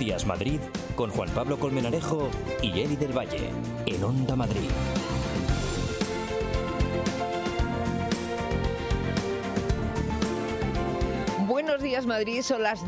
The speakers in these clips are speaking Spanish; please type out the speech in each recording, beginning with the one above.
Días Madrid con Juan Pablo Colmenarejo y Eli del Valle en Onda Madrid. Buenos días, Madrid. Son las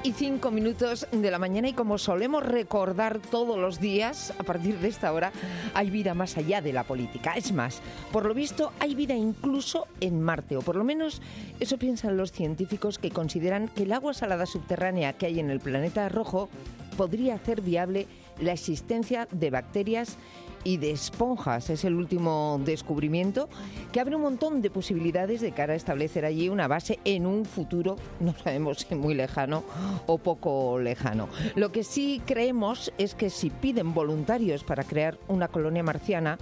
10:05 de la mañana y como solemos recordar todos los días, a partir de esta hora, hay vida más allá de la política. Es más, por lo visto, hay vida incluso en Marte, o por lo menos eso piensan los científicos que consideran que el agua salada subterránea que hay en el planeta rojo podría hacer viable la existencia de bacterias y de esponjas. Es el último descubrimiento que abre un montón de posibilidades de cara a establecer allí una base en un futuro, no sabemos si muy lejano o poco lejano. Lo que sí creemos es que si piden voluntarios para crear una colonia marciana,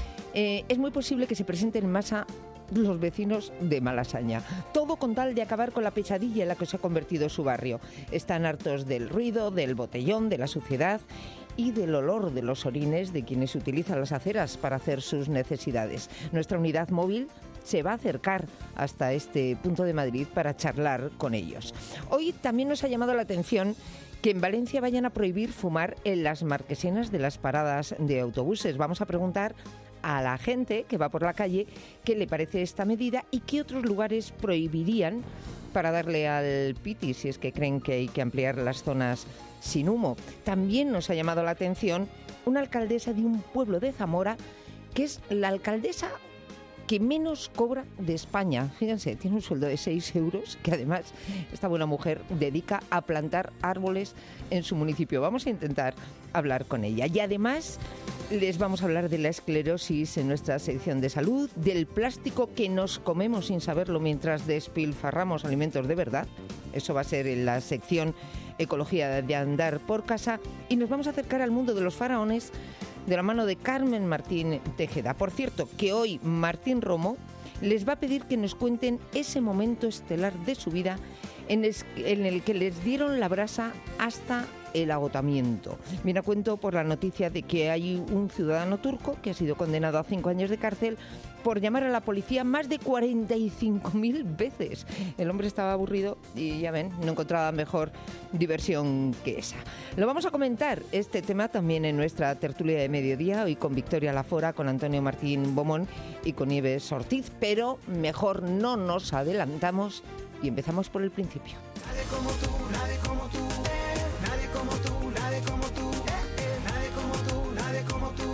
es muy posible que se presenten en masa los vecinos de Malasaña. Todo con tal de acabar con la pesadilla en la que se ha convertido su barrio. Están hartos del ruido, del botellón, de la suciedad y del olor de los orines de quienes utilizan las aceras para hacer sus necesidades. Nuestra unidad móvil se va a acercar hasta este punto de Madrid para charlar con ellos. Hoy también nos ha llamado la atención que en Valencia vayan a prohibir fumar en las marquesinas de las paradas de autobuses. Vamos a preguntar a la gente que va por la calle qué le parece esta medida y qué otros lugares prohibirían para darle al piti si es que creen que hay que ampliar las zonas sin humo. También nos ha llamado la atención una alcaldesa de un pueblo de Zamora que es la alcaldesa que menos cobra de España. Fíjense, tiene un sueldo de 6 euros que además esta buena mujer dedica a plantar árboles en su municipio. Vamos a intentar hablar con ella. Y además les vamos a hablar de la esclerosis en nuestra sección de salud, del plástico que nos comemos sin saberlo mientras despilfarramos alimentos de verdad. Eso va a ser en la sección Ecología de andar por casa. Y nos vamos a acercar al mundo de los faraones de la mano de Carmen Martín Tejeda. Por cierto, que hoy Martín Romo les va a pedir que nos cuenten ese momento estelar de su vida en el que les dieron la brasa hasta el agotamiento. Viene a cuento por la noticia de que hay un ciudadano turco que ha sido condenado a 5 años de cárcel por llamar a la policía más de 45.000 veces. El hombre estaba aburrido y ya ven, no encontraba mejor diversión que esa. Lo vamos a comentar este tema también en nuestra tertulia de mediodía, hoy con Victoria Lafora, con Antonio Martín Bomón y con Nieves Ortiz, pero mejor no nos adelantamos y empezamos por el principio. Nadie como tú, nadie como tú, nadie como tú, nadie como tú, nadie como tú, nadie como tú,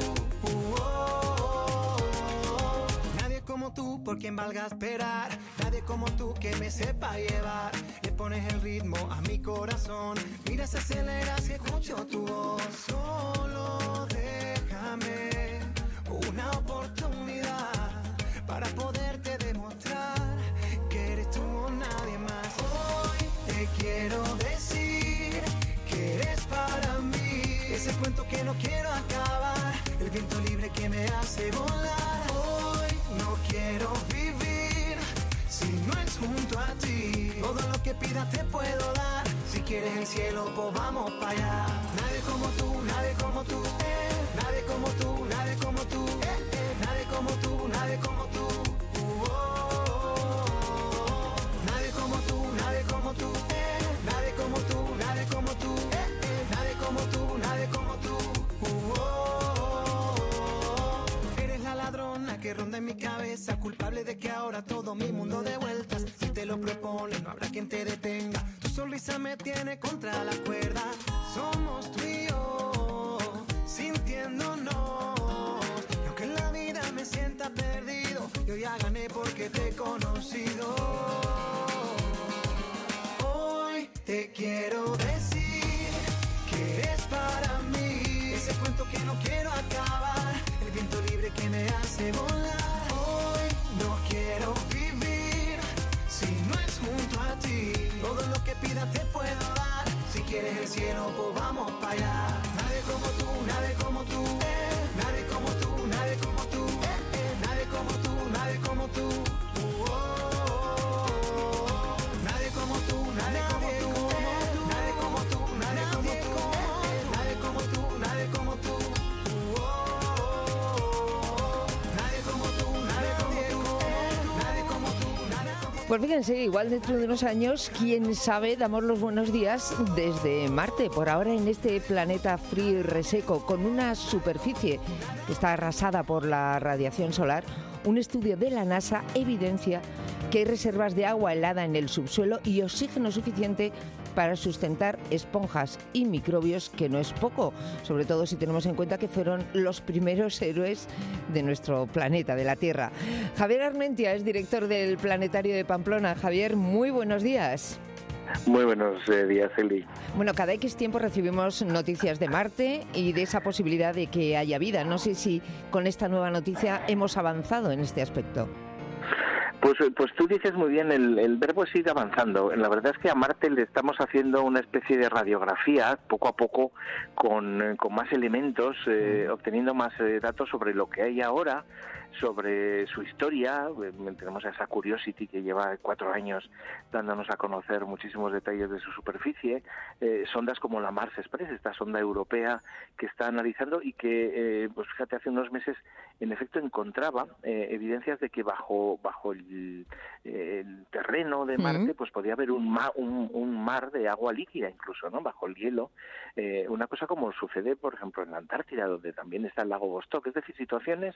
nadie como tú por quien valga esperar, nadie como tú que me sepa llevar, le pones el ritmo a mi corazón, mira se acelera si escucho tu voz, solo déjame una oportunidad para poderte demostrar que eres tú o nadie más. Hoy te quiero decir que eres para mí ese cuento que no quiero acabar, el viento libre que me hace volar. Hoy no quiero vivir si no es junto a ti, todo lo que pidas te puedo dar, si quieres el cielo pues vamos para allá. Nadie como tú, nadie como tú, nadie como tú, nadie como tú, nadie como tú, nadie como tú, nadie como tú, nadie como tú, nadie como tú, nadie como tú, nadie como tú, nadie como tú, eres la ladrona que ronda en mi cabeza, culpable de que ahora todo mi mundo de vueltas, si te lo propones no habrá quien te detenga, tu sonrisa me tiene contra la cuerda, somos tú y yo, sintiéndonos, y aunque en la vida me sienta perdido, yo ya gané porque te he conocido. Hoy te quiero decir que eres para mí ese cuento que no quiero acabar, el viento libre que me hace volar. Hoy no quiero vivir si no es junto a ti, todo lo que pidas te puedo dar, si quieres el cielo pues vamos para allá. Nadie como tú, nadie como tú, nadie como tú, nadie como tú, nadie como tú, nadie como tú, Pues fíjense, igual dentro de unos años, quién sabe, damos los buenos días desde Marte. Por ahora en este planeta frío y reseco, con una superficie que está arrasada por la radiación solar, un estudio de la NASA evidencia que hay reservas de agua helada en el subsuelo y oxígeno suficiente para sustentar esponjas y microbios, que no es poco, sobre todo si tenemos en cuenta que fueron los primeros héroes de nuestro planeta, de la Tierra. Javier Armentia es director del Planetario de Pamplona. Javier, muy buenos días. Muy buenos días, Eli. Bueno, cada X tiempo recibimos noticias de Marte y de esa posibilidad de que haya vida. No sé si con esta nueva noticia hemos avanzado en este aspecto. Pues tú dices muy bien, el verbo es ir avanzando. La verdad es que a Marte le estamos haciendo una especie de radiografía, poco a poco, con más elementos, obteniendo más datos sobre lo que hay ahora, sobre su historia. Tenemos a esa Curiosity que lleva 4 años dándonos a conocer muchísimos detalles de su superficie. Sondas como la Mars Express, esta sonda europea que está analizando y que, pues fíjate, hace unos meses en efecto encontraba evidencias de que bajo el terreno de Marte pues podía haber un mar de agua líquida incluso, ¿no? Bajo el hielo. Una cosa como sucede, por ejemplo, en la Antártida, donde también está el lago Vostok. Es decir, situaciones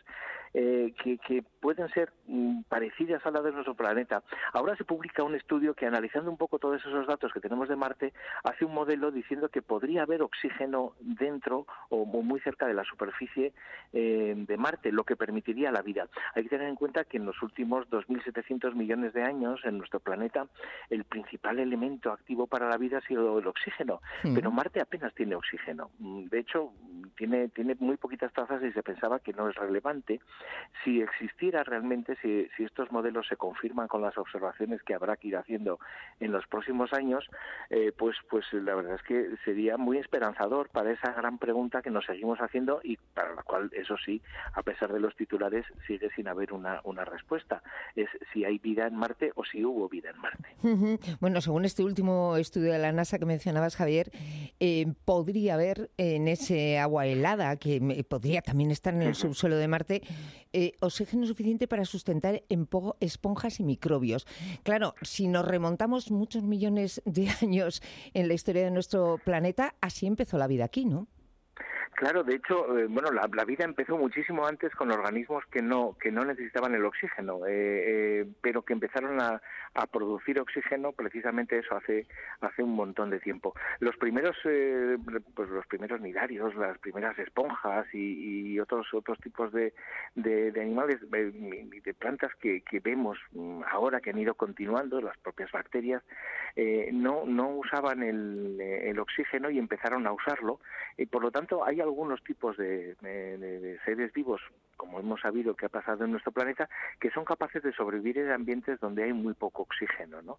que pueden ser parecidas a la de nuestro planeta. Ahora se publica un estudio que, analizando un poco todos esos datos que tenemos de Marte, hace un modelo diciendo que podría haber oxígeno dentro o muy cerca de la superficie de Marte, lo que permitiría la vida. Hay que tener en cuenta que en los últimos 2.700 millones de años en nuestro planeta el principal elemento activo para la vida ha sido el oxígeno, pero Marte apenas tiene oxígeno. De hecho, tiene muy poquitas trazas y se pensaba que no es relevante. Si existiera realmente, si estos modelos se confirman con las observaciones que habrá que ir haciendo en los próximos años, pues la verdad es que sería muy esperanzador para esa gran pregunta que nos seguimos haciendo y para la cual, eso sí, a pesar de los titulares, sigue sin haber una respuesta. Es si hay vida en Marte o si hubo vida en Marte. Bueno, según este último estudio de la NASA que mencionabas, Javier, podría haber en ese agua helada, que podría también estar en el subsuelo de Marte, oxígeno suficiente para sustentar esponjas y microbios. Claro, si nos remontamos muchos millones de años en la historia de nuestro planeta, así empezó la vida aquí, ¿no? Claro, de hecho, la vida empezó muchísimo antes con organismos que no necesitaban el oxígeno, pero que empezaron a producir oxígeno precisamente eso hace un montón de tiempo. Los primeros nidarios, las primeras esponjas y otros tipos de animales, de plantas que vemos ahora, que han ido continuando, las propias bacterias, no usaban el oxígeno y empezaron a usarlo, y por lo tanto hay algunos tipos de seres vivos, como hemos sabido que ha pasado en nuestro planeta, que son capaces de sobrevivir en ambientes donde hay muy poco oxígeno, ¿no?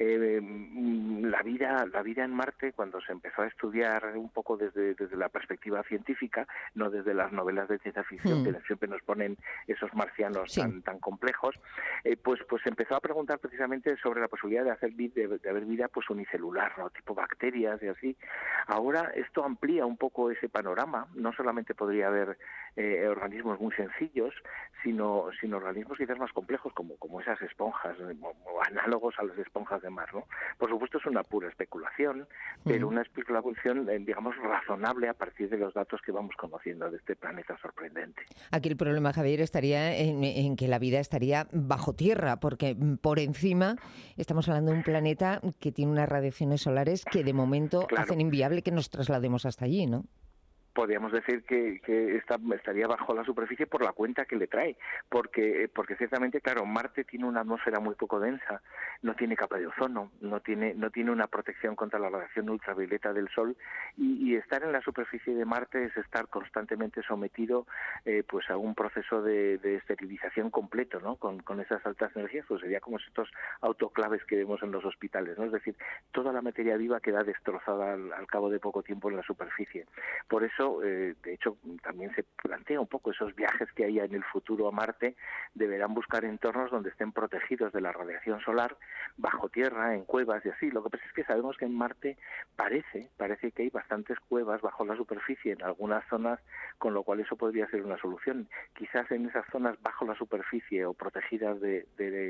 La vida en Marte, cuando se empezó a estudiar un poco desde la perspectiva científica, no desde las novelas de ciencia ficción que siempre nos ponen esos marcianos tan complejos, pues se empezó a preguntar precisamente sobre la posibilidad de haber vida pues unicelular, ¿no? Tipo bacterias y así. Ahora esto amplía un poco ese panorama. No solamente podría haber organismos muy sencillos, sino organismos quizás más complejos, como esas esponjas, o análogos a las esponjas de mar, ¿no? Por supuesto es una pura especulación, pero una especulación, digamos, razonable a partir de los datos que vamos conociendo de este planeta sorprendente. Aquí el problema, Javier, estaría en que la vida estaría bajo tierra, porque por encima estamos hablando de un planeta que tiene unas radiaciones solares que de momento hacen inviable que nos traslademos hasta allí, ¿no? Podríamos decir que estaría bajo la superficie por la cuenta que le trae, porque ciertamente, claro, Marte tiene una atmósfera muy poco densa, no tiene capa de ozono, no tiene una protección contra la radiación ultravioleta del Sol, y estar en la superficie de Marte es estar constantemente sometido pues a un proceso de esterilización completo, ¿no? Con esas altas energías, pues sería como estos autoclaves que vemos en los hospitales, ¿no? Es decir, toda la materia viva queda destrozada al cabo de poco tiempo en la superficie. Por eso hecho también se plantea un poco esos viajes que haya en el futuro a Marte, deberán buscar entornos donde estén protegidos de la radiación solar, bajo tierra, en cuevas y así. Lo que pasa es que sabemos que en Marte parece que hay bastantes cuevas bajo la superficie en algunas zonas, con lo cual eso podría ser una solución. Quizás en esas zonas bajo la superficie o protegidas de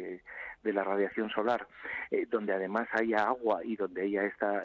la radiación solar, donde además haya agua y donde haya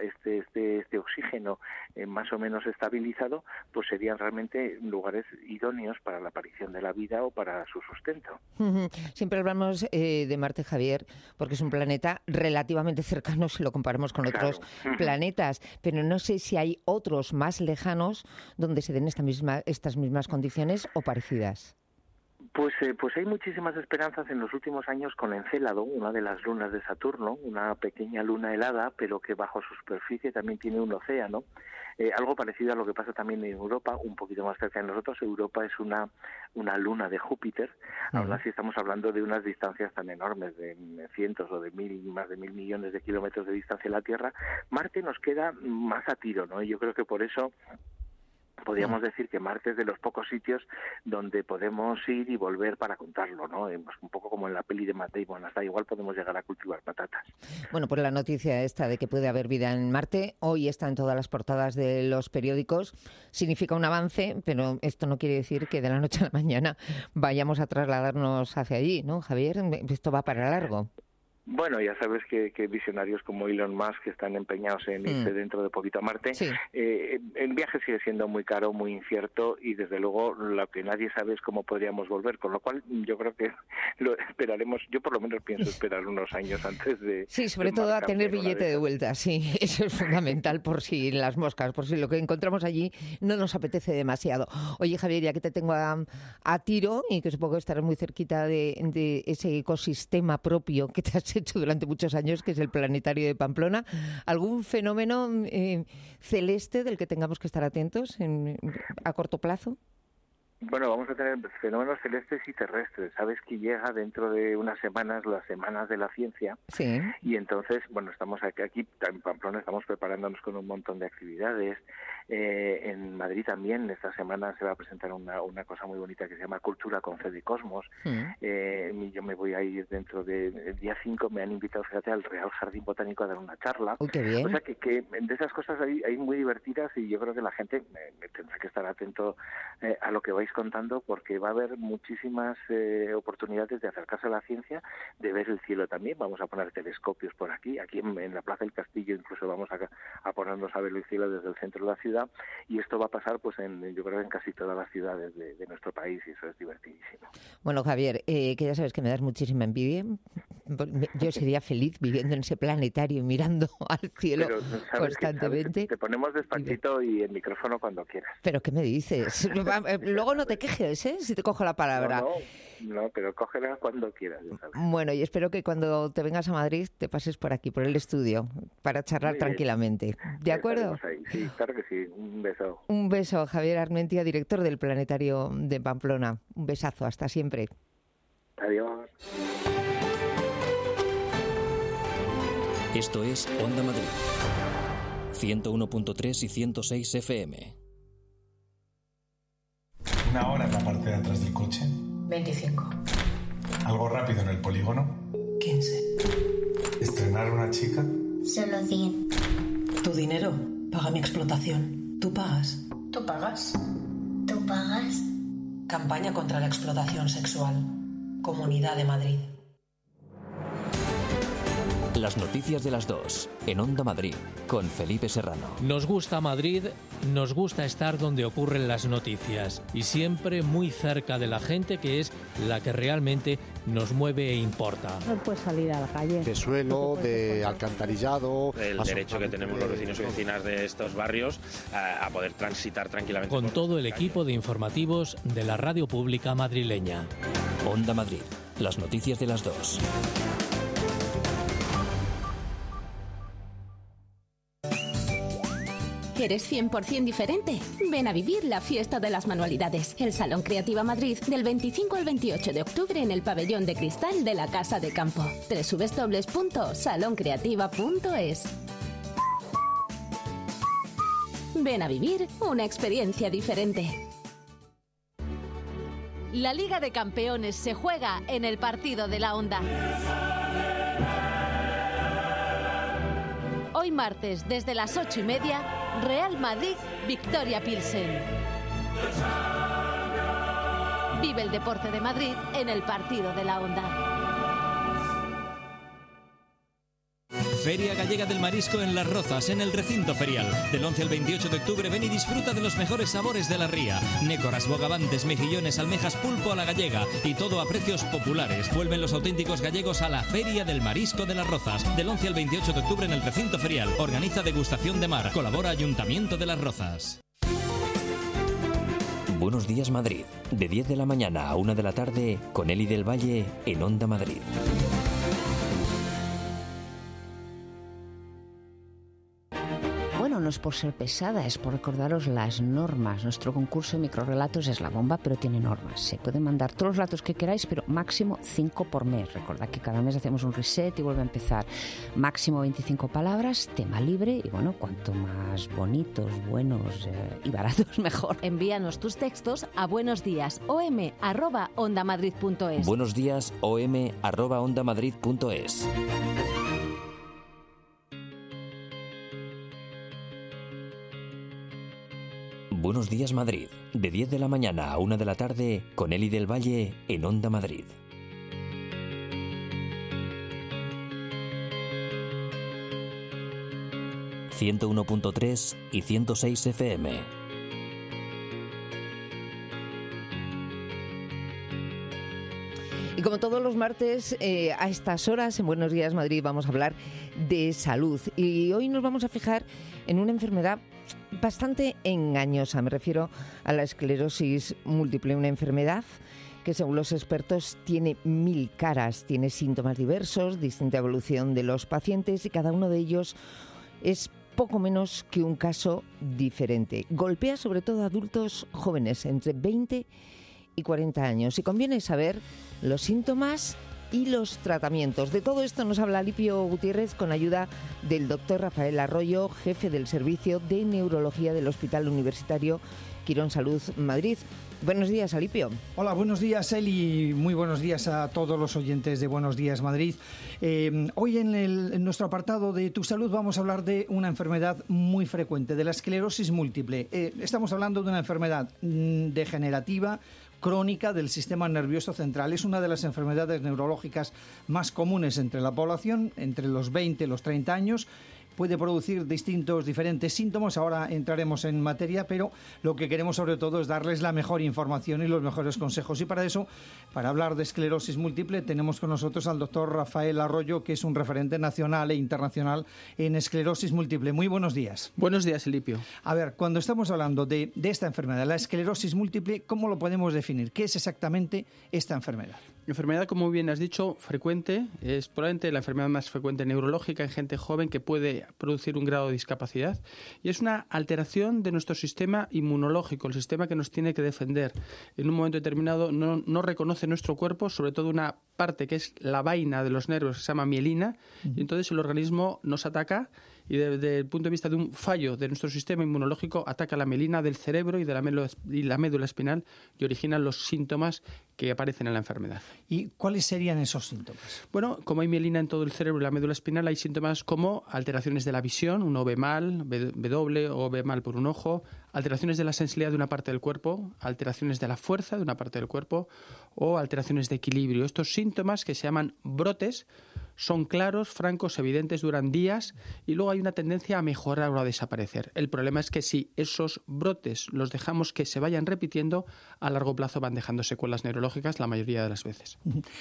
este oxígeno más o menos estabilizado, pues serían realmente lugares idóneos para la aparición de la vida o para su sustento. Siempre hablamos de Marte, Javier, porque es un planeta relativamente cercano si lo comparamos con otros planetas, pero no sé si hay otros más lejanos donde se den estas mismas condiciones o parecidas. Pues hay muchísimas esperanzas en los últimos años con Encélado, una de las lunas de Saturno, una pequeña luna helada, pero que bajo su superficie también tiene un océano. Algo parecido a lo que pasa también en Europa, un poquito más cerca de nosotros. Europa es una luna de Júpiter. Aún así estamos hablando de unas distancias tan enormes, de cientos o de más de 1.000 millones de kilómetros de distancia de la Tierra. Marte nos queda más a tiro, ¿no? Y yo creo que por eso podríamos decir que Marte es de los pocos sitios donde podemos ir y volver para contarlo, ¿no? Un poco como en la peli de Matt Damon, hasta igual podemos llegar a cultivar patatas. Bueno, pues la noticia esta de que puede haber vida en Marte, hoy está en todas las portadas de los periódicos, significa un avance, pero esto no quiere decir que de la noche a la mañana vayamos a trasladarnos hacia allí, ¿no, Javier? Esto va para largo. Bueno, ya sabes que visionarios como Elon Musk están empeñados en irse dentro de poquito a Marte. Sí. El viaje sigue siendo muy caro, muy incierto, y desde luego lo que nadie sabe es cómo podríamos volver, con lo cual yo creo que lo esperaremos. Yo por lo menos pienso esperar unos años antes de... Sí, sobre todo a tener billete de vuelta, sí, eso es fundamental por si las moscas, por si lo que encontramos allí no nos apetece demasiado. Oye, Javier, ya que te tengo a tiro y que supongo que estarás muy cerquita de ese ecosistema propio que te has hecho durante muchos años, que es el planetario de Pamplona, ¿algún fenómeno celeste del que tengamos que estar atentos a corto plazo? Bueno, vamos a tener fenómenos celestes y terrestres. Sabes que llega dentro de unas semanas las Semanas de la Ciencia. Sí. Y entonces, bueno, estamos aquí en Pamplona, estamos preparándonos con un montón de actividades. En Madrid también esta semana se va a presentar una cosa muy bonita que se llama Cultura con Fe de Cosmos. Yo me voy a ir dentro del día 5, me han invitado, fíjate, al Real Jardín Botánico a dar una charla. Uy, qué bien. O sea que de esas cosas hay muy divertidas, y yo creo que la gente tendrá que estar atento a lo que vais contando, porque va a haber muchísimas oportunidades de acercarse a la ciencia, de ver el cielo también. Vamos a poner telescopios por aquí en la Plaza del Castillo, incluso vamos a ponernos a ver el cielo desde el centro de la ciudad, y esto va a pasar pues yo creo en casi todas las ciudades de nuestro país, y eso es divertidísimo. Bueno, Javier, que ya sabes que me das muchísima envidia. Yo sería feliz viviendo en ese planetario y mirando al cielo constantemente. Te ponemos despacito y el micrófono cuando quieras. ¿Pero qué me dices? Luego no te quejes, ¿eh? Si te cojo la palabra. No, pero cógela cuando quieras, ya sabes. Bueno, y espero que cuando te vengas a Madrid te pases por aquí, por el estudio, para charlar tranquilamente. ¿De acuerdo? Sí, claro que sí. Un beso. Un beso, Javier Armentia, director del Planetario de Pamplona. Un besazo, hasta siempre. Adiós. Esto es Onda Madrid, 101.3 y 106 FM. ¿Una hora en la parte de atrás del coche? 25. ¿Algo rápido en el polígono? 15. ¿Estrenar una chica? Solo 100. Tu dinero paga mi explotación. ¿Tú pagas? ¿Tú pagas? ¿Tú pagas? Campaña contra la explotación sexual. Comunidad de Madrid. Las noticias de las 2 en Onda Madrid con Felipe Serrano. Nos gusta Madrid, nos gusta estar donde ocurren las noticias y siempre muy cerca de la gente, que es la que realmente nos mueve e importa. No puedes salir a la calle. De suelo, de alcantarillado. El derecho que tenemos los vecinos y vecinas de estos barrios a poder transitar tranquilamente. Con todo el equipo de informativos de la radio pública madrileña. Onda Madrid, las noticias de las 2. ¿Eres 100% diferente? Ven a vivir la fiesta de las manualidades. El Salón Creativa Madrid, del 25 al 28 de octubre en el pabellón de cristal de la Casa de Campo. www.saloncreativa.es. Ven a vivir una experiencia diferente. La Liga de Campeones se juega en el partido de la Onda. Hoy martes, desde las 8:30, Real Madrid, Victoria Pilsen. Vive el deporte de Madrid en el partido de la Onda. Feria Gallega del Marisco en Las Rozas, en el recinto ferial. Del 11 al 28 de octubre ven y disfruta de los mejores sabores de la ría. Nécoras, bogavantes, mejillones, almejas, pulpo a la gallega y todo a precios populares. Vuelven los auténticos gallegos a la Feria del Marisco de Las Rozas. Del 11 al 28 de octubre en el recinto ferial. Organiza Degustación de Mar. Colabora Ayuntamiento de Las Rozas. Buenos días Madrid, de 10 de la mañana a 1 de la tarde, con Eli del Valle en Onda Madrid. Bueno, no es por ser pesada, es por recordaros las normas. Nuestro concurso de microrrelatos es la bomba, pero tiene normas. Se pueden mandar todos los relatos que queráis, pero máximo 5 por mes. Recordad que cada mes hacemos un reset y vuelve a empezar. Máximo 25 palabras, tema libre y bueno, cuanto más bonitos, buenos y baratos, mejor. Envíanos tus textos a buenosdías@ondamadrid.es. buenosdías@ondamadrid.es. Buenos días Madrid, de 10 de la mañana a 1 de la tarde, con Eli del Valle en Onda Madrid. ...101.3 y 106 FM. Y como todos los martes, a estas horas, en Buenos Días Madrid, vamos a hablar de salud. Y hoy nos vamos a fijar en una enfermedad bastante engañosa. Me refiero a la esclerosis múltiple, una enfermedad que según los expertos tiene 1000 caras, tiene síntomas diversos, distinta evolución de los pacientes y cada uno de ellos es poco menos que un caso diferente. Golpea sobre todo a adultos jóvenes, entre 20 y 40 años. Y conviene saber los síntomas y los tratamientos. De todo esto nos habla Alipio Gutiérrez con ayuda del doctor Rafael Arroyo, jefe del Servicio de Neurología del Hospital Universitario Quirón Salud Madrid. Buenos días, Alipio. Hola, buenos días, Eli. Muy buenos días a todos los oyentes de Buenos Días Madrid. Hoy en nuestro apartado de Tu Salud vamos a hablar de una enfermedad muy frecuente, de la esclerosis múltiple. Estamos hablando de una enfermedad degenerativa, crónica del sistema nervioso central. Es una de las enfermedades neurológicas más comunes entre la población, entre los 20 y los 30 años. Puede producir diferentes síntomas, ahora entraremos en materia, pero lo que queremos sobre todo es darles la mejor información y los mejores consejos. Y para eso, para hablar de esclerosis múltiple, tenemos con nosotros al doctor Rafael Arroyo, que es un referente nacional e internacional en esclerosis múltiple. Muy buenos días. Buenos días, Elipio. A ver, cuando estamos hablando de esta enfermedad, la esclerosis múltiple, ¿cómo lo podemos definir? ¿Qué es exactamente esta enfermedad? Enfermedad, como bien has dicho, frecuente. Es probablemente la enfermedad más frecuente neurológica en gente joven que puede producir un grado de discapacidad. Y es una alteración de nuestro sistema inmunológico, el sistema que nos tiene que defender. En un momento determinado no reconoce nuestro cuerpo, sobre todo una parte que es la vaina de los nervios, que se llama mielina, y entonces el organismo nos ataca y desde el punto de vista de un fallo de nuestro sistema inmunológico ataca la mielina del cerebro y de la médula espinal y origina los síntomas que aparecen en la enfermedad. ¿Y cuáles serían esos síntomas? Bueno, como hay mielina en todo el cerebro y la médula espinal, hay síntomas como alteraciones de la visión, uno ve mal, ve doble o ve mal por un ojo, alteraciones de la sensibilidad de una parte del cuerpo, alteraciones de la fuerza de una parte del cuerpo o alteraciones de equilibrio. Estos síntomas, que se llaman brotes, son claros, francos, evidentes, duran días y luego hay una tendencia a mejorar o a desaparecer. El problema es que si esos brotes los dejamos que se vayan repitiendo, a largo plazo van dejando secuelas neurológicas la mayoría de las veces.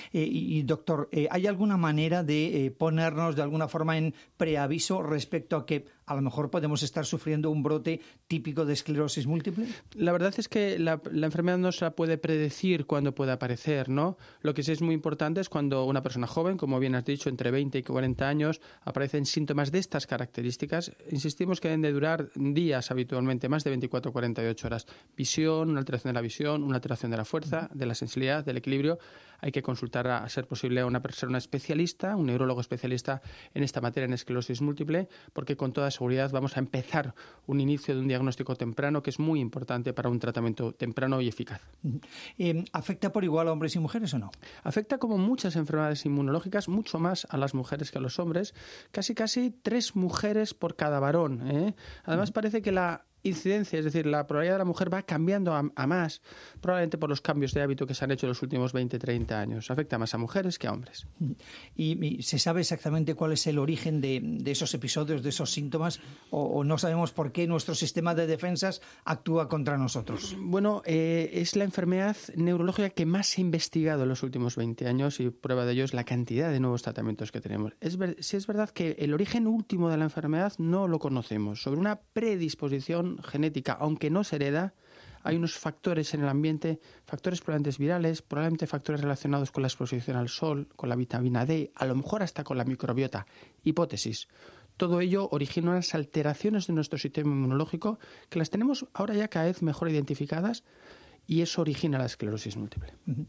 Y doctor, ¿hay alguna manera de ponernos de alguna forma en preaviso respecto a que a lo mejor podemos estar sufriendo un brote típico de esclerosis múltiple? La verdad es que la enfermedad no se la puede predecir cuándo puede aparecer, ¿no? Lo que sí es muy importante es cuando una persona joven, como bien has dicho, entre 20 y 40 años, aparecen síntomas de estas características. Insistimos que deben de durar días habitualmente, más de 24 o 48 horas. Visión, una alteración de la visión, una alteración de la fuerza, de la sensibilidad, del equilibrio. hay que consultar a ser posible a una persona especialista, un neurólogo especialista en esta materia, en esclerosis múltiple, porque con toda seguridad vamos a empezar un inicio de un diagnóstico temprano que es muy importante para un tratamiento temprano y eficaz. ¿Afecta por igual a hombres y mujeres o no? Afecta, como muchas enfermedades inmunológicas, mucho más a las mujeres que a los hombres. Casi 3 mujeres por cada varón, ¿eh? Además, parece que la incidencia, es decir, la probabilidad de la mujer va cambiando a más, probablemente por los cambios de hábito que se han hecho en los últimos 20-30 años. Afecta más a mujeres que a hombres. ¿Y se sabe exactamente cuál es el origen de esos episodios, de esos síntomas, o no sabemos por qué nuestro sistema de defensas actúa contra nosotros? Bueno, es la enfermedad neurológica que más se ha investigado en los últimos 20 años y prueba de ello es la cantidad de nuevos tratamientos que tenemos. Sí es verdad que el origen último de la enfermedad no lo conocemos. Sobre una predisposición genética, aunque no se hereda, hay unos factores en el ambiente, factores probablemente virales, probablemente factores relacionados con la exposición al sol, con la vitamina D, a lo mejor hasta con la microbiota. Hipótesis. Todo ello origina unas alteraciones de nuestro sistema inmunológico que las tenemos ahora ya cada vez mejor identificadas, y eso origina la esclerosis múltiple.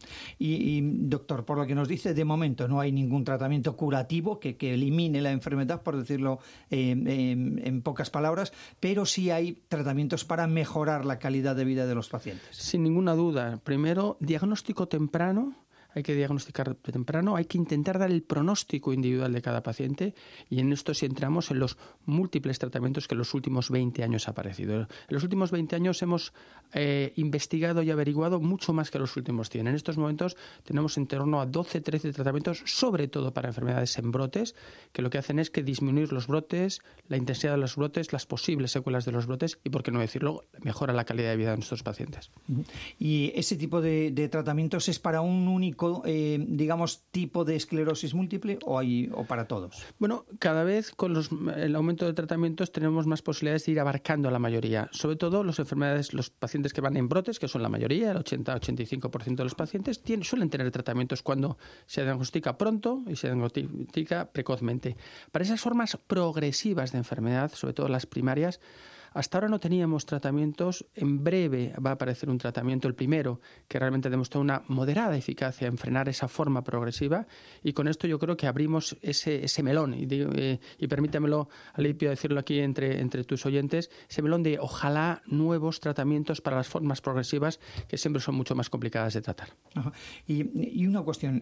Y doctor, por lo que nos dice, de momento no hay ningún tratamiento curativo que elimine la enfermedad, por decirlo en pocas palabras, pero sí hay tratamientos para mejorar la calidad de vida de los pacientes. Sin ninguna duda. Primero, diagnóstico temprano. Hay que diagnosticar temprano, hay que intentar dar el pronóstico individual de cada paciente, y en esto sí entramos en los múltiples tratamientos que en los últimos 20 años ha aparecido. En los últimos 20 años hemos investigado y averiguado mucho más que los últimos 100. En estos momentos tenemos en torno a 12-13 tratamientos, sobre todo para enfermedades en brotes, que lo que hacen es que disminuir los brotes, la intensidad de los brotes, las posibles secuelas de los brotes y, por qué no decirlo, mejora la calidad de vida de nuestros pacientes. ¿Y ese tipo de tratamientos es para un único tipo de esclerosis múltiple o para todos? Bueno, cada vez con el aumento de tratamientos tenemos más posibilidades de ir abarcando a la mayoría. Sobre todo los pacientes que van en brotes, que son la mayoría, el 80-85% de los pacientes, suelen tener tratamientos cuando se diagnostica pronto y se diagnostica precozmente. Para esas formas progresivas de enfermedad, sobre todo las primarias, hasta ahora no teníamos tratamientos. En breve va a aparecer un tratamiento, el primero, que realmente demostró una moderada eficacia en frenar esa forma progresiva, y con esto yo creo que abrimos ese melón, y permítamelo, Alipio, decirlo aquí entre tus oyentes, ese melón de ojalá nuevos tratamientos para las formas progresivas, que siempre son mucho más complicadas de tratar. Ajá. Y una cuestión,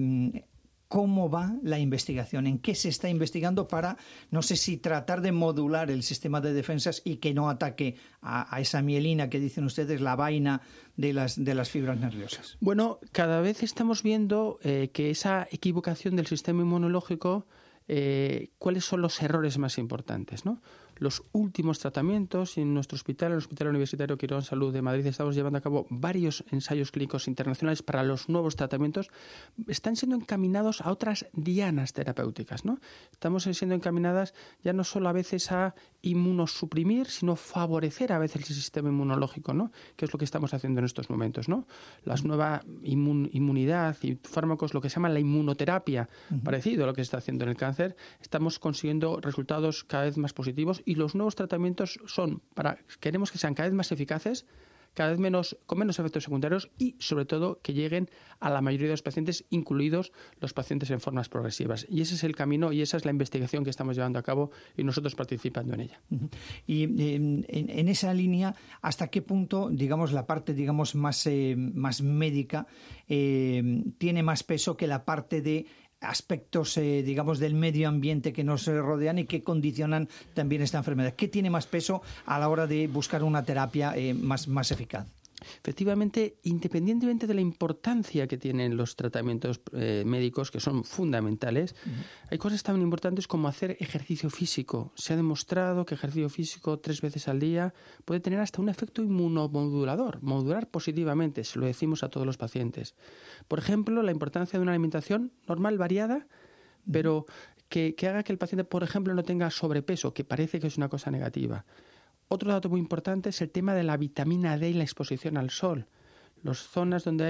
¿cómo va la investigación? ¿En qué se está investigando para, no sé si tratar de modular el sistema de defensas y que no ataque a esa mielina que dicen ustedes, la vaina de las fibras nerviosas? Bueno, cada vez estamos viendo que esa equivocación del sistema inmunológico, ¿cuáles son los errores más importantes, ¿no? Los últimos tratamientos en nuestro hospital, en el Hospital Universitario Quirón Salud de Madrid, estamos llevando a cabo varios ensayos clínicos internacionales para los nuevos tratamientos. Están siendo encaminados a otras dianas terapéuticas, ¿no? Estamos siendo encaminadas ya no solo a veces a inmunosuprimir, sino favorecer a veces el sistema inmunológico, ¿no? Que es lo que estamos haciendo en estos momentos, ¿no? La nueva inmunidad y fármacos, lo que se llama la inmunoterapia, parecido a lo que se está haciendo en el cáncer, estamos consiguiendo resultados cada vez más positivos. Y los nuevos tratamientos queremos que sean cada vez más eficaces, cada vez con menos efectos secundarios y, sobre todo, que lleguen a la mayoría de los pacientes, incluidos los pacientes en formas progresivas. Y ese es el camino y esa es la investigación que estamos llevando a cabo y nosotros participando en ella. Y en esa línea, ¿hasta qué punto, la parte, más médica tiene más peso que la parte de aspectos, del medio ambiente que nos rodean y que condicionan también esta enfermedad? ¿Qué tiene más peso a la hora de buscar una terapia más eficaz? Efectivamente, independientemente de la importancia que tienen los tratamientos médicos, que son fundamentales, hay cosas tan importantes como hacer ejercicio físico. Se ha demostrado que ejercicio físico 3 veces al día puede tener hasta un efecto inmunomodulador, modular positivamente, se lo decimos a todos los pacientes. Por ejemplo, la importancia de una alimentación normal, variada, pero que haga que el paciente, por ejemplo, no tenga sobrepeso, que parece que es una cosa negativa. Otro dato muy importante es el tema de la vitamina D y la exposición al sol. Las zonas donde hay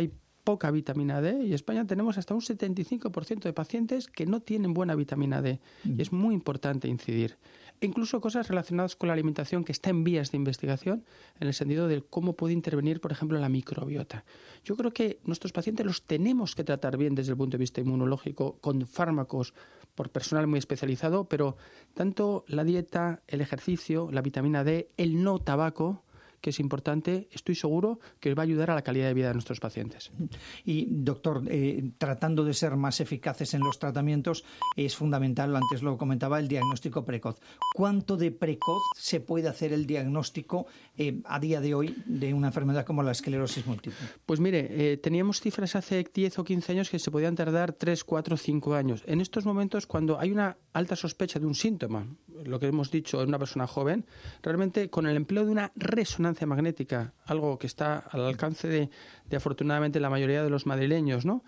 poca vitamina D, y en España tenemos hasta un 75% de pacientes que no tienen buena vitamina D, y es muy importante incidir. E incluso cosas relacionadas con la alimentación que está en vías de investigación, en el sentido de cómo puede intervenir, por ejemplo, la microbiota. Yo creo que nuestros pacientes los tenemos que tratar bien desde el punto de vista inmunológico, con fármacos por personal muy especializado, pero tanto la dieta, el ejercicio, la vitamina D, el no tabaco, que es importante, estoy seguro que va a ayudar a la calidad de vida de nuestros pacientes. Y, doctor, tratando de ser más eficaces en los tratamientos, es fundamental, antes lo comentaba, el diagnóstico precoz. ¿Cuánto de precoz se puede hacer el diagnóstico a día de hoy de una enfermedad como la esclerosis múltiple? Pues mire, teníamos cifras hace 10 o 15 años que se podían tardar 3, 4, 5 años. En estos momentos, cuando hay una alta sospecha de un síntoma, lo que hemos dicho en una persona joven, realmente con el empleo de una resonancia magnética, algo que está al alcance de afortunadamente la mayoría de los madrileños, ¿no?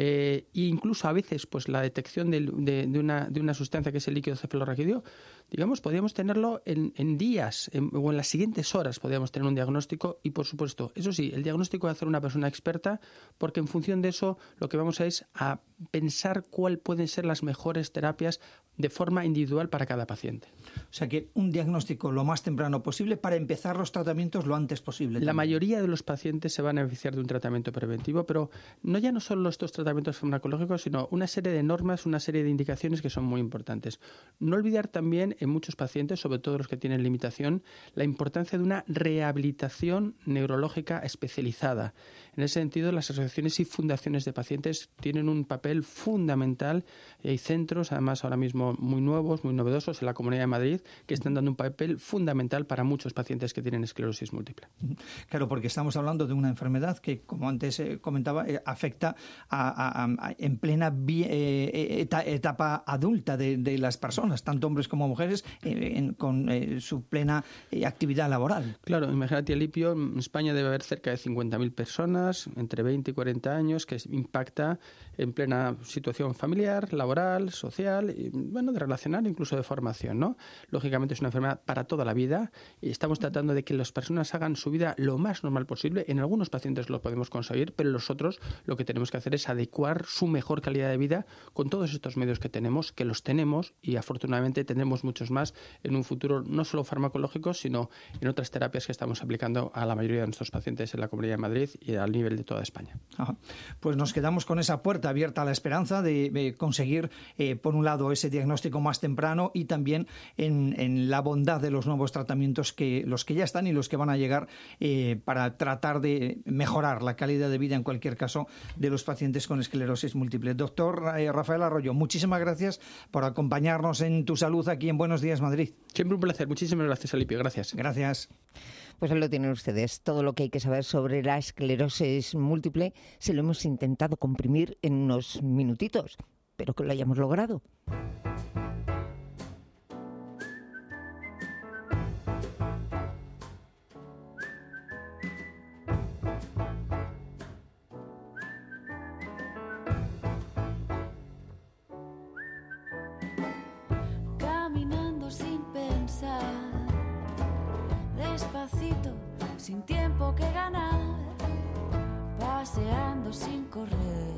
E incluso a veces pues la detección de una sustancia que es el líquido cefalorraquídeo, digamos, podríamos tenerlo en días o en las siguientes horas podríamos tener un diagnóstico, y por supuesto, eso sí, el diagnóstico va a hacer una persona experta, porque en función de eso lo que vamos es a pensar cuál pueden ser las mejores terapias de forma individual para cada paciente. O sea que un diagnóstico lo más temprano posible para empezar los tratamientos lo antes posible. La mayoría de los pacientes se van a beneficiar de un tratamiento preventivo, pero no solo estos tratamientos farmacológicos, sino una serie de normas, una serie de indicaciones que son muy importantes. No olvidar también en muchos pacientes, sobre todo los que tienen limitación, la importancia de una rehabilitación neurológica especializada. En ese sentido, las asociaciones y fundaciones de pacientes tienen un papel fundamental, y hay centros, además ahora mismo muy nuevos, muy novedosos en la Comunidad de Madrid, que están dando un papel fundamental para muchos pacientes que tienen esclerosis múltiple. Claro, porque estamos hablando de una enfermedad que, como antes comentaba, afecta en plena etapa adulta de las personas, tanto hombres como mujeres, con su plena actividad laboral. Claro, imagínate, Alipio, en España debe haber cerca de 50.000 personas entre 20 y 40 años que impacta en plena situación familiar, laboral, social, y, de relacionar, incluso de formación, ¿no? Lógicamente es una enfermedad para toda la vida y estamos tratando de que las personas hagan su vida lo más normal posible. En algunos pacientes lo podemos conseguir, pero en los otros lo que tenemos que hacer es adecuar su mejor calidad de vida con todos estos medios que los tenemos, y afortunadamente tendremos muchos más en un futuro, no solo farmacológicos, sino en otras terapias que estamos aplicando a la mayoría de nuestros pacientes en la Comunidad de Madrid y al nivel de toda España. Ajá. Pues nos quedamos con esa puerta abierta a la esperanza de conseguir, por un lado, ese diagnóstico más temprano, y también en la bondad de los nuevos tratamientos, los que ya están y los que van a llegar, para tratar de mejorar la calidad de vida, en cualquier caso, de los pacientes con esclerosis múltiple. Doctor Rafael Arroyo, muchísimas gracias por acompañarnos en Tu Salud aquí en Buenos Días Madrid. Siempre un placer. Muchísimas gracias, Alipio. Gracias. Gracias. Pues ahí lo tienen ustedes. Todo lo que hay que saber sobre la esclerosis múltiple se lo hemos intentado comprimir en unos minutitos, pero que lo hayamos logrado. Caminando sin pensar, despacito, sin tiempo que ganar, paseando sin correr,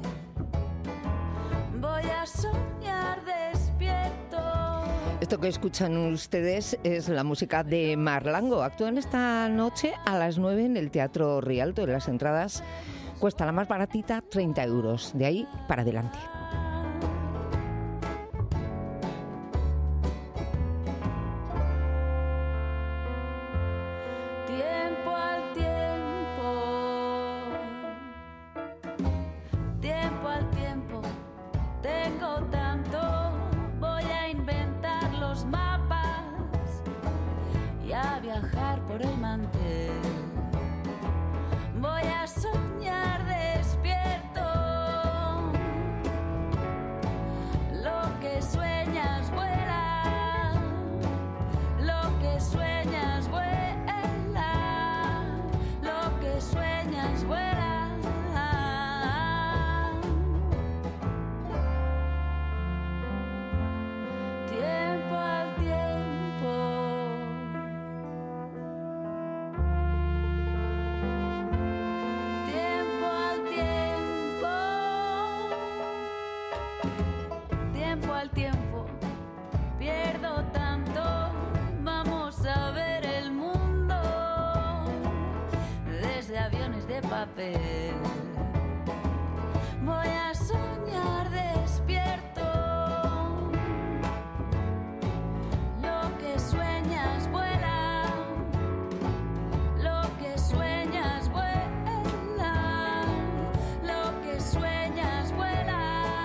voy a soñar despierto. Esto que escuchan ustedes es la música de Marlango. Actúan esta noche a las 9 en el Teatro Rialto. Las entradas cuesta la más baratita 30 euros. De ahí para adelante. de papel. Voy a soñar despierto. Lo que sueñas vuela. Lo que sueñas vuela. Lo que sueñas vuela.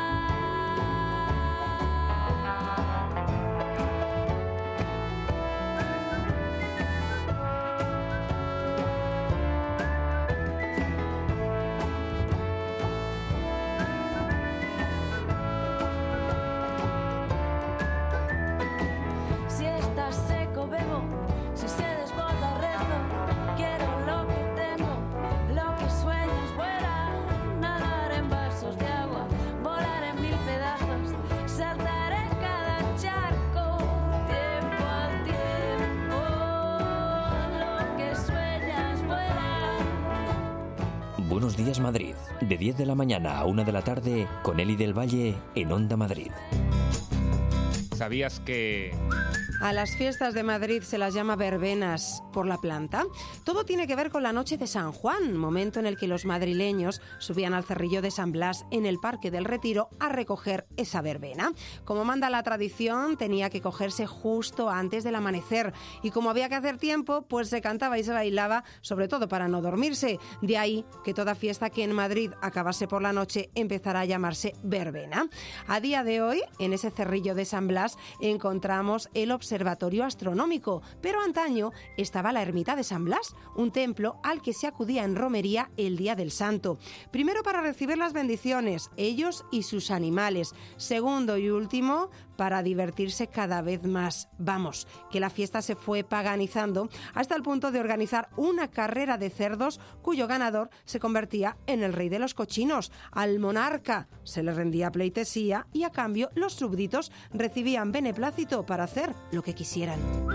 Si estás seco bebo, si se desborda rezo. Quiero lo que tengo, lo que sueñas vuela. Nadar en vasos de agua, volar en mil pedazos, saltar en cada charco, tiempo al tiempo. Lo que sueñas vuela. Buenos días Madrid, de 10 de la mañana a 1 de la tarde, con Eli del Valle en Onda Madrid. ¿Sabías que...? A las fiestas de Madrid se las llama verbenas por la planta. Todo tiene que ver con la noche de San Juan, momento en el que los madrileños subían al Cerrillo de San Blas en el Parque del Retiro a recoger esa verbena. Como manda la tradición, tenía que cogerse justo antes del amanecer y como había que hacer tiempo, pues se cantaba y se bailaba, sobre todo para no dormirse. De ahí que toda fiesta que en Madrid acabase por la noche empezará a llamarse verbena. A día de hoy, en ese Cerrillo de San Blas encontramos el observatorio astronómico, pero antaño estaba la ermita de San Blas, un templo al que se acudía en romería el día del santo. Primero para recibir las bendiciones, ellos y sus animales. Segundo y último, para divertirse cada vez más. Vamos, que la fiesta se fue paganizando hasta el punto de organizar una carrera de cerdos cuyo ganador se convertía en el rey de los cochinos. Al monarca se le rendía pleitesía y a cambio los súbditos recibían beneplácito para hacer lo que quisieran.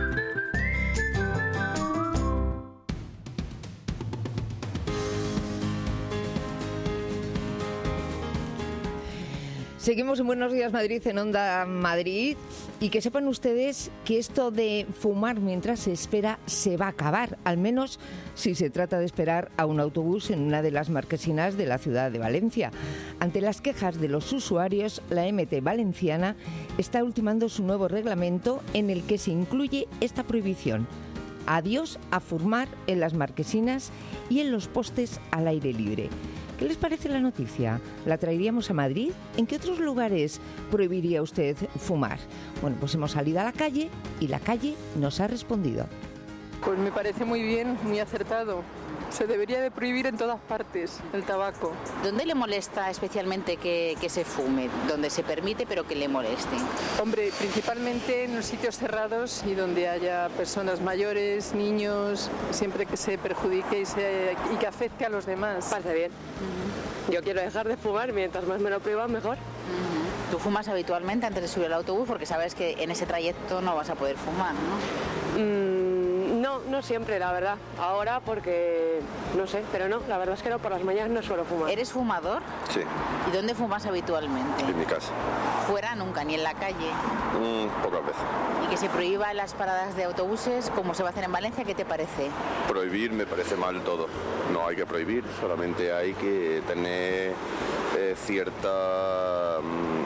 Seguimos en Buenos Días Madrid, en Onda Madrid, y que sepan ustedes que esto de fumar mientras se espera se va a acabar, al menos si se trata de esperar a un autobús en una de las marquesinas de la ciudad de Valencia. Ante las quejas de los usuarios, la MT valenciana está ultimando su nuevo reglamento en el que se incluye esta prohibición. Adiós a fumar en las marquesinas y en los postes al aire libre. ¿Qué les parece la noticia? ¿La traeríamos a Madrid? ¿En qué otros lugares prohibiría usted fumar? Bueno, pues hemos salido a la calle y la calle nos ha respondido. Pues me parece muy bien, muy acertado. Se debería de prohibir en todas partes el tabaco. ¿Dónde le molesta especialmente que se fume? ¿Dónde se permite pero que le moleste? Hombre, principalmente en los sitios cerrados y donde haya personas mayores, niños, siempre que se perjudique y que afecte a los demás. Parece bien. Yo quiero dejar de fumar, mientras más me lo prohíban, mejor. ¿Tú fumas habitualmente antes de subir al autobús? Porque sabes que en ese trayecto no vas a poder fumar, ¿no? No siempre, la verdad. Ahora porque, no sé, pero no, la verdad es que no, por las mañanas no suelo fumar. ¿Eres fumador? Sí. ¿Y dónde fumas habitualmente? En mi casa. ¿Fuera nunca, ni en la calle? Pocas veces. ¿Y que se prohíba en las paradas de autobuses, como se va a hacer en Valencia, qué te parece? Prohibir me parece mal todo. No hay que prohibir, solamente hay que tener cierta...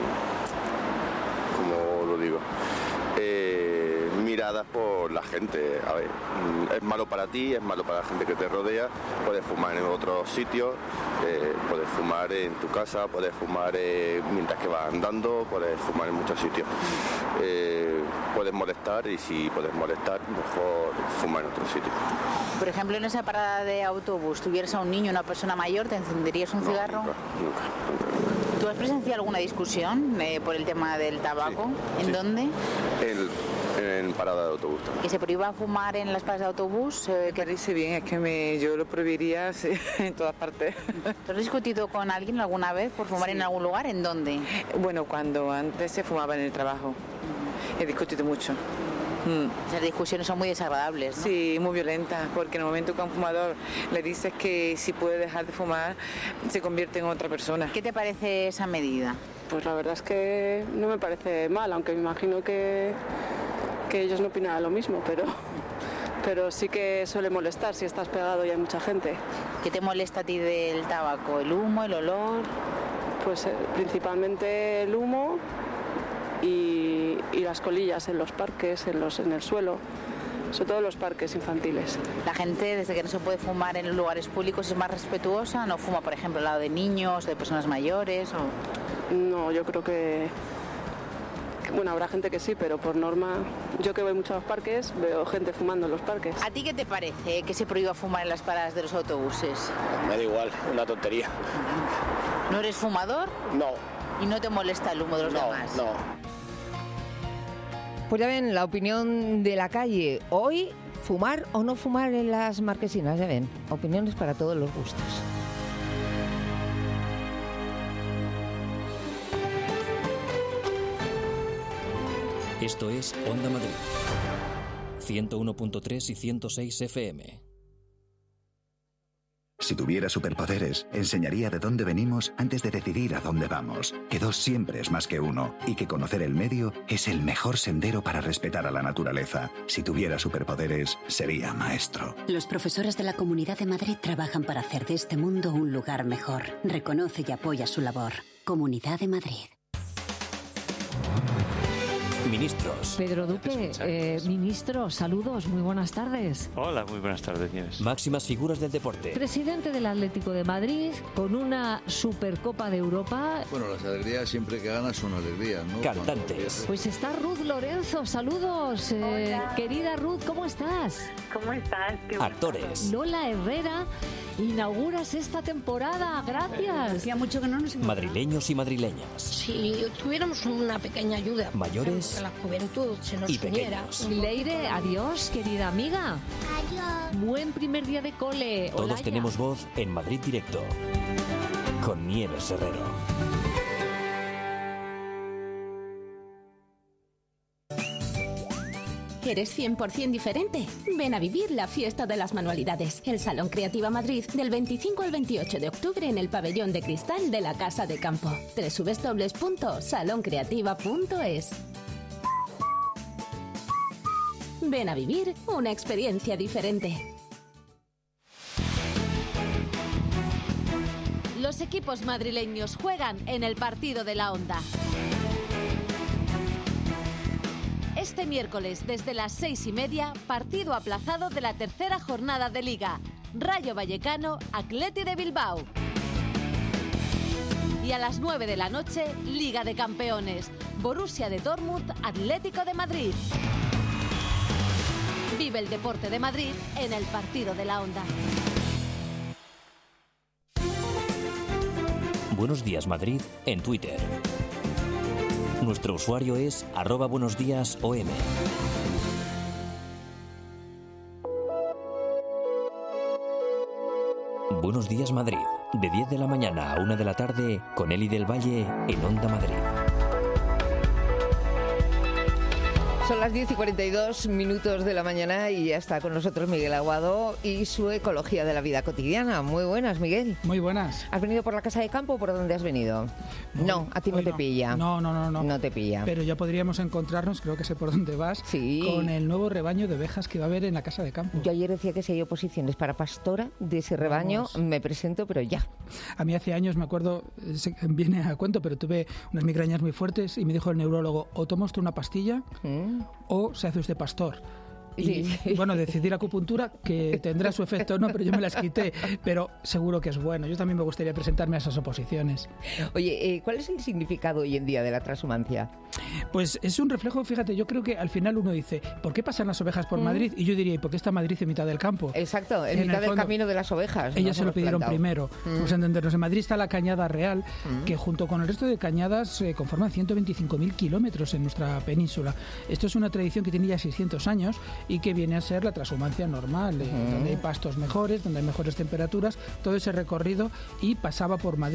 ¿cómo lo digo? Miradas por la gente. A ver, es malo para ti, es malo para la gente que te rodea. Puedes fumar en otros sitios, puedes fumar en tu casa, puedes fumar mientras que vas andando, puedes fumar en muchos sitios. Puedes molestar y si puedes molestar, mejor fumar en otro sitio. Por ejemplo, en esa parada de autobús, tuvieras a un niño o una persona mayor, ¿te encenderías un cigarro? Nunca. ¿Tú has presenciado alguna discusión por el tema del tabaco? Sí, ¿En dónde? En parada de autobús. ¿Que se prohíba fumar en las paradas de autobús? Me parece bien, es que yo lo prohibiría en todas partes. ¿Tú has discutido con alguien alguna vez por fumar en algún lugar? ¿En dónde? Bueno, cuando antes se fumaba en el trabajo. He discutido mucho. Esas discusiones son muy desagradables, ¿no? Sí, muy violentas, porque en el momento que a un fumador le dices que si puede dejar de fumar, se convierte en otra persona. ¿Qué te parece esa medida? Pues la verdad es que no me parece mal, aunque me imagino que ellos no opinarán lo mismo, pero pero sí que suele molestar si estás pegado y hay mucha gente. ¿Qué te molesta a ti del tabaco? ¿El humo, el olor? Pues principalmente el humo y las colillas en los parques, en el suelo, sobre todo en los parques infantiles. La gente, desde que no se puede fumar en lugares públicos, es más respetuosa, no fuma, por ejemplo, al lado de niños, de personas mayores. No, yo creo que bueno, habrá gente que sí, pero por norma, yo que voy mucho a los parques, veo gente fumando en los parques. ¿A ti qué te parece que se prohíba fumar en las paradas de los autobuses? Me da igual, una tontería. ¿No eres fumador? No. ¿Y no te molesta el humo de los demás? No. Pues ya ven, la opinión de la calle. Hoy, ¿fumar o no fumar en las marquesinas? Ya ven, opiniones para todos los gustos. Esto es Onda Madrid, 101.3 y 106 FM. Si tuviera superpoderes, enseñaría de dónde venimos antes de decidir a dónde vamos. Que dos siempre es más que uno y que conocer el medio es el mejor sendero para respetar a la naturaleza. Si tuviera superpoderes, sería maestro. Los profesores de la Comunidad de Madrid trabajan para hacer de este mundo un lugar mejor. Reconoce y apoya su labor. Comunidad de Madrid. Ministros. Pedro Duque, ministro, saludos, muy buenas tardes. Hola, muy buenas tardes, Nieves. Máximas figuras del deporte. Presidente del Atlético de Madrid, con una Supercopa de Europa. Bueno, las alegrías siempre que ganas son alegrías, ¿no? Cantantes. Pues está Ruth Lorenzo, saludos. Querida Ruth, ¿cómo estás? ¿Cómo estás? Actores. Lola Herrera, inauguras esta temporada, gracias. Hacía mucho que no nos Madrileños y madrileñas. Si tuviéramos una pequeña ayuda. Mayores que la juventud se nos y uniera. pequeños. Leire, adiós, querida amiga. Adiós. Buen primer día de cole. Todos Olaya. tenemos voz en Madrid Directo. Con Nieves Herrero. ¿Eres 100% diferente? Ven a vivir la fiesta de las manualidades. El Salón Creativa Madrid del 25 al 28 de octubre en el pabellón de cristal de la Casa de Campo. www.saloncreativa.es. Ven a vivir una experiencia diferente. Los equipos madrileños juegan en el partido de la Onda. Este miércoles, desde las 6:30, partido aplazado de la tercera jornada de Liga. Rayo Vallecano, Athletic de Bilbao. Y a las 9 de la noche, Liga de Campeones. Borussia de Dortmund, Atlético de Madrid. Vive el deporte de Madrid en el partido de la Onda. Buenos días Madrid en Twitter. Nuestro usuario es @buenosdíasom. Buenos días Madrid, de 10 de la mañana a 1 de la tarde, con Eli del Valle en Onda Madrid. Son las 10:42 de la mañana y ya está con nosotros Miguel Aguado y su Ecología de la Vida Cotidiana. Muy buenas, Miguel. Muy buenas. ¿Has venido por la Casa de Campo o por dónde has venido? No, a ti no te pilla. No. No te pilla. Pero ya podríamos encontrarnos, creo que sé por dónde vas, con el nuevo rebaño de ovejas que va a haber en la Casa de Campo. Yo ayer decía que si hay oposiciones para pastora de ese rebaño, me presento, pero ya. A mí hace años, me acuerdo, viene a cuento, pero tuve unas migrañas muy fuertes y me dijo el neurólogo, o toma usted una pastilla o se hace usted pastor. Y bueno, decidí la acupuntura, que tendrá su efecto, no, pero yo me las quité, pero seguro que es bueno. Yo también me gustaría presentarme a esas oposiciones. Oye, ¿cuál es el significado hoy en día de la transhumancia? Pues es un reflejo, fíjate, yo creo que al final uno dice, ¿por qué pasan las ovejas por Madrid? Y yo diría, ¿y por qué está Madrid en mitad del campo? Exacto, en mitad del camino de las ovejas. Ellas se lo pidieron primero. Vamos a entendernos, en Madrid está la Cañada Real, que junto con el resto de cañadas conforman 125.000 kilómetros en nuestra península. Esto es una tradición que tiene ya 600 años y que viene a ser la transhumancia normal, donde hay pastos mejores, donde hay mejores temperaturas, todo ese recorrido, y pasaba por Madrid.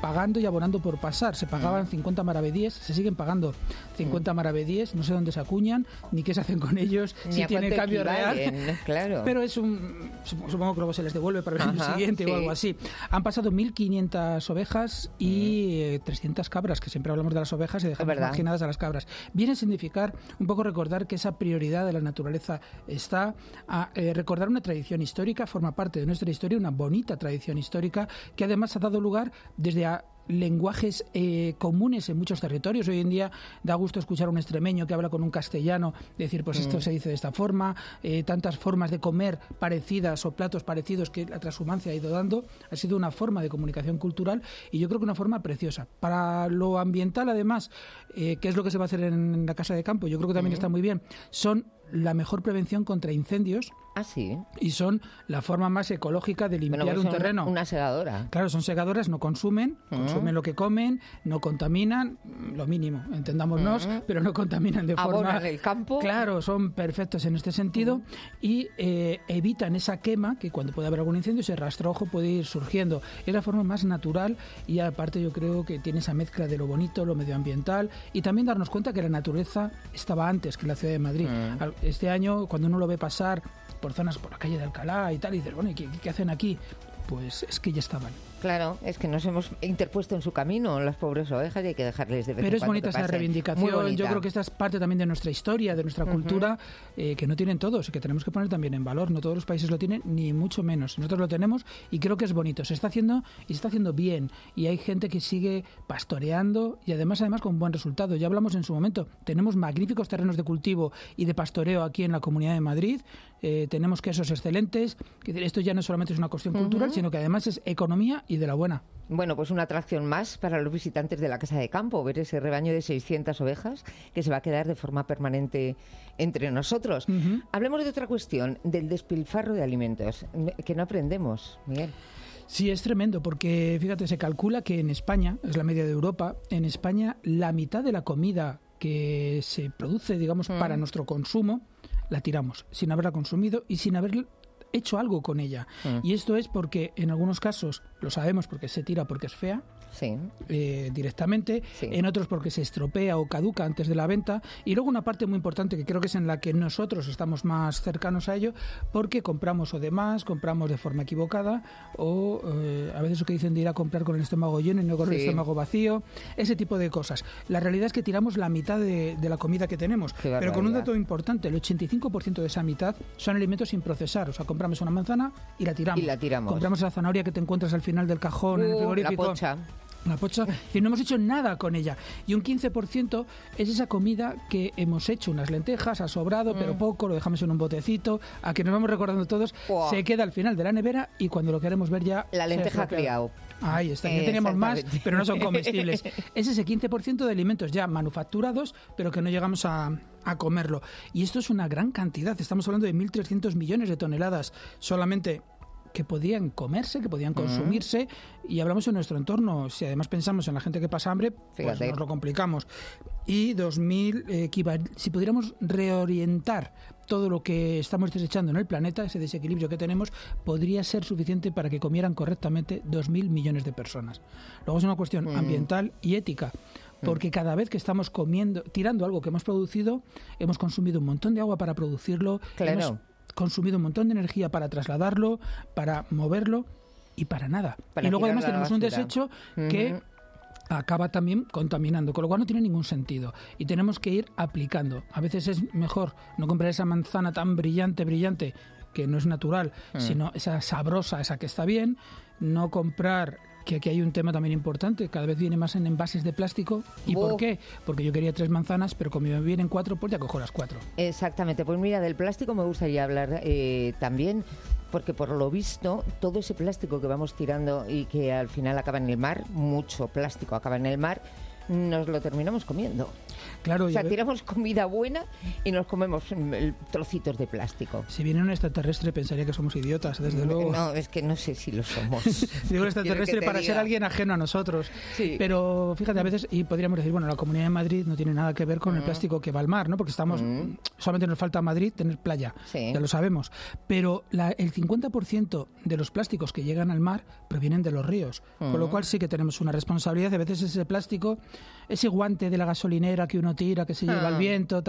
pagando y abonando por pasar. Se pagaban 50 maravedíes, se siguen pagando 50 maravedíes, no sé dónde se acuñan, ni qué se hacen con ellos, Ni si a tiene cuánto cambio real. equivalen, claro. Pero es supongo que luego se les devuelve para el año Ajá, siguiente sí. o algo así. Han pasado 1.500 ovejas y 300 cabras, que siempre hablamos de las ovejas y dejamos verdad. marginadas a las cabras. Viene a significar un poco recordar que esa prioridad de la naturaleza está a recordar una tradición histórica, forma parte de nuestra historia, una bonita tradición histórica que además ha dado lugar desde a lenguajes comunes en muchos territorios. Hoy en día da gusto escuchar a un extremeño que habla con un castellano, decir, pues esto se dice de esta forma, tantas formas de comer parecidas o platos parecidos que la transhumancia ha ido dando. Ha sido una forma de comunicación cultural y yo creo que una forma preciosa. Para lo ambiental, además, ¿qué es lo que se va a hacer en la casa de campo? Yo creo que también está muy bien. Son la mejor prevención contra incendios. Ah, sí. Y son la forma más ecológica de limpiar Bueno, pues un son terreno. Una segadora. Claro, son segadoras, no consumen, consumen lo que comen, no contaminan, lo mínimo, entendámonos, pero no contaminan de forma... Abonan el campo. Claro, son perfectos en este sentido y evitan esa quema que cuando puede haber algún incendio, ese rastrojo puede ir surgiendo. Es la forma más natural y aparte yo creo que tiene esa mezcla de lo bonito, lo medioambiental y también darnos cuenta que la naturaleza estaba antes que la ciudad de Madrid. Este año, cuando uno lo ve pasar por zonas, por la calle de Alcalá y tal, y dices, bueno, ¿y qué hacen aquí? Pues es que ya estaban. Claro, es que nos hemos interpuesto en su camino las pobres ovejas y hay que dejarles de vez Pero en es cuando bonita que esa pasen. reivindicación. Muy bonita. Yo creo que esta es parte también de nuestra historia, de nuestra cultura, que no tienen todos y que tenemos que poner también en valor. No todos los países lo tienen, ni mucho menos. Nosotros lo tenemos y creo que es bonito. Se está haciendo y se está haciendo bien. Y hay gente que sigue pastoreando y además con buen resultado. Ya hablamos en su momento. Tenemos magníficos terrenos de cultivo y de pastoreo aquí en la Comunidad de Madrid. Tenemos quesos excelentes. Esto ya no solamente es una cuestión cultural, sino que además es economía y de la buena. Bueno, pues una atracción más para los visitantes de la Casa de Campo, ver ese rebaño de 600 ovejas que se va a quedar de forma permanente entre nosotros. Hablemos de otra cuestión, del despilfarro de alimentos, que no aprendemos, Miguel. Sí, es tremendo, porque fíjate, se calcula que en España, es la media de Europa, en España la mitad de la comida que se produce, digamos, para nuestro consumo, la tiramos, sin haberla consumido y sin haber hecho algo con ella. Y esto es porque en algunos casos lo sabemos porque se tira porque es fea, directamente, en otros porque se estropea o caduca antes de la venta, y luego una parte muy importante que creo que es en la que nosotros estamos más cercanos a ello, porque compramos o de más, compramos de forma equivocada, o a veces lo que dicen de ir a comprar con el estómago lleno y no con el estómago vacío, ese tipo de cosas. La realidad es que tiramos la mitad de la comida que tenemos, pero con un dato importante, el 85% de esa mitad son alimentos sin procesar, o sea, compramos una manzana y la tiramos. Compramos la zanahoria que te encuentras al final del cajón en el frigorífico. La pocha. La pocha, y no hemos hecho nada con ella. Y un 15% es esa comida que hemos hecho, unas lentejas, ha sobrado, pero poco, lo dejamos en un botecito, a que nos vamos recordando todos, se queda al final de la nevera y cuando lo queremos ver ya... La lenteja ha criado. Ahí está, ya teníamos más, pero no son comestibles. Es ese 15% de alimentos ya manufacturados, pero que no llegamos a comerlo. Y esto es una gran cantidad, estamos hablando de 1.300 millones de toneladas solamente que podían comerse, que podían consumirse, y hablamos en nuestro entorno. Si además pensamos en la gente que pasa hambre, pues nos lo complicamos. Y 2.000, si pudiéramos reorientar todo lo que estamos desechando en el planeta, ese desequilibrio que tenemos, podría ser suficiente para que comieran correctamente 2.000 millones de personas. Luego es una cuestión ambiental y ética, porque cada vez que estamos tirando algo que hemos producido, hemos consumido un montón de agua para producirlo, hemos consumido un montón de energía para trasladarlo, para moverlo y para nada. Y luego además tenemos un desecho que acaba también contaminando, con lo cual no tiene ningún sentido y tenemos que ir aplicando. A veces es mejor no comprar esa manzana tan brillante, que no es natural, sino esa sabrosa, esa que está bien, no comprar... Que aquí hay un tema también importante, cada vez viene más en envases de plástico. ¿Y por qué? Porque yo quería 3 manzanas, pero como me vienen 4, pues ya cojo las 4. Exactamente, pues mira, del plástico me gustaría hablar también, porque por lo visto, todo ese plástico que vamos tirando y que al final acaba en el mar, mucho plástico acaba en el mar, nos lo terminamos comiendo. Claro, o sea, tiramos comida buena y nos comemos trocitos de plástico. Si viene un extraterrestre pensaría que somos idiotas, desde luego. No, es que no sé si lo somos. Digo extraterrestre para ser alguien ajeno a nosotros. Sí. Pero fíjate, a veces, y podríamos decir, bueno, la Comunidad de Madrid no tiene nada que ver con el plástico que va al mar, ¿no? Porque estamos, solamente nos falta a Madrid tener playa, ya lo sabemos. Pero el 50% de los plásticos que llegan al mar provienen de los ríos, con lo cual sí que tenemos una responsabilidad. A veces ese plástico, ese guante de la gasolinera que uno tira, que se lleva el viento,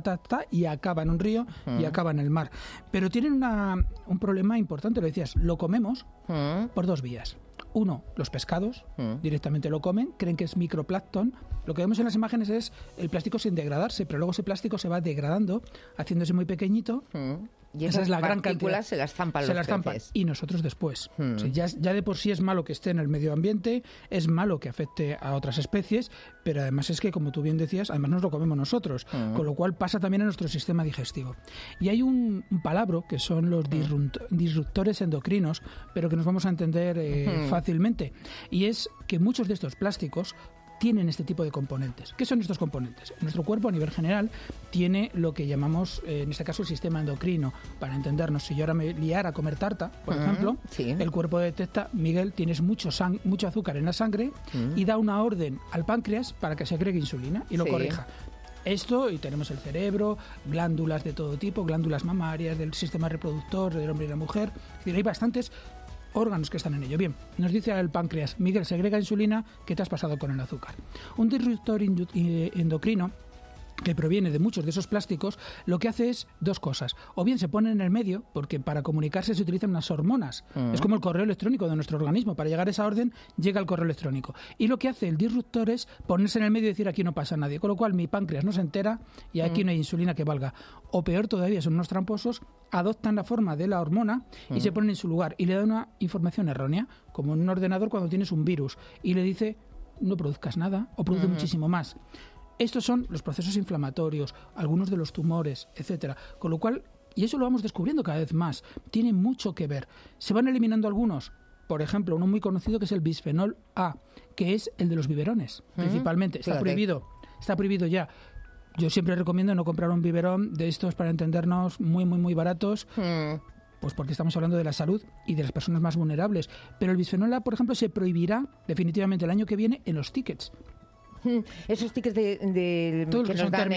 y acaba en un río y acaba en el mar. Pero tienen un problema importante, lo decías, lo comemos por dos vías. Uno, los pescados directamente lo comen, creen que es microplancton. Lo que vemos en las imágenes es el plástico sin degradarse, pero luego ese plástico se va degradando, haciéndose muy pequeñito. Y esa es la gran cantidad. Se las zampan los peces. Y nosotros después. O sea, ya de por sí es malo que esté en el medio ambiente, es malo que afecte a otras especies, pero además es que, como tú bien decías, además nos lo comemos nosotros, con lo cual pasa también a nuestro sistema digestivo. Y hay un palabra que son los disruptores endocrinos, pero que nos vamos a entender fácilmente. Y es que muchos de estos plásticos tienen este tipo de componentes. ¿Qué son estos componentes? Nuestro cuerpo, a nivel general, tiene lo que llamamos, en este caso, el sistema endocrino. Para entendernos, si yo ahora me liara a comer tarta, por ejemplo, el cuerpo detecta, Miguel, tienes mucho azúcar en la sangre, y da una orden al páncreas para que se agregue insulina y lo corrija. Esto, y tenemos el cerebro, glándulas de todo tipo, glándulas mamarias, del sistema reproductor del hombre y la mujer. Es decir, hay bastantes órganos que están en ello. Bien, nos dice el páncreas, Miguel, segrega insulina, ¿qué te has pasado con el azúcar? Un disruptor endocrino que proviene de muchos de esos plásticos, lo que hace es dos cosas. O bien se pone en el medio, porque para comunicarse se utilizan unas hormonas. Es como el correo electrónico de nuestro organismo. Para llegar a esa orden, llega el correo electrónico. Y lo que hace el disruptor es ponerse en el medio y decir, aquí no pasa nadie. Con lo cual, mi páncreas no se entera y aquí no hay insulina que valga. O peor todavía, son unos tramposos, adoptan la forma de la hormona y se ponen en su lugar. Y le dan una información errónea, como en un ordenador cuando tienes un virus. Y le dice, no produzcas nada, o produce muchísimo más. Estos son los procesos inflamatorios, algunos de los tumores, etcétera. Con lo cual, y eso lo vamos descubriendo cada vez más, tiene mucho que ver. Se van eliminando algunos. Por ejemplo, uno muy conocido que es el bisfenol A, que es el de los biberones, principalmente. Está prohibido ya. Yo siempre recomiendo no comprar un biberón de estos, para entendernos, muy, muy, muy baratos. Pues porque estamos hablando de la salud y de las personas más vulnerables. Pero el bisfenol A, por ejemplo, se prohibirá definitivamente el año que viene en los tickets. Esos tickets que nos dan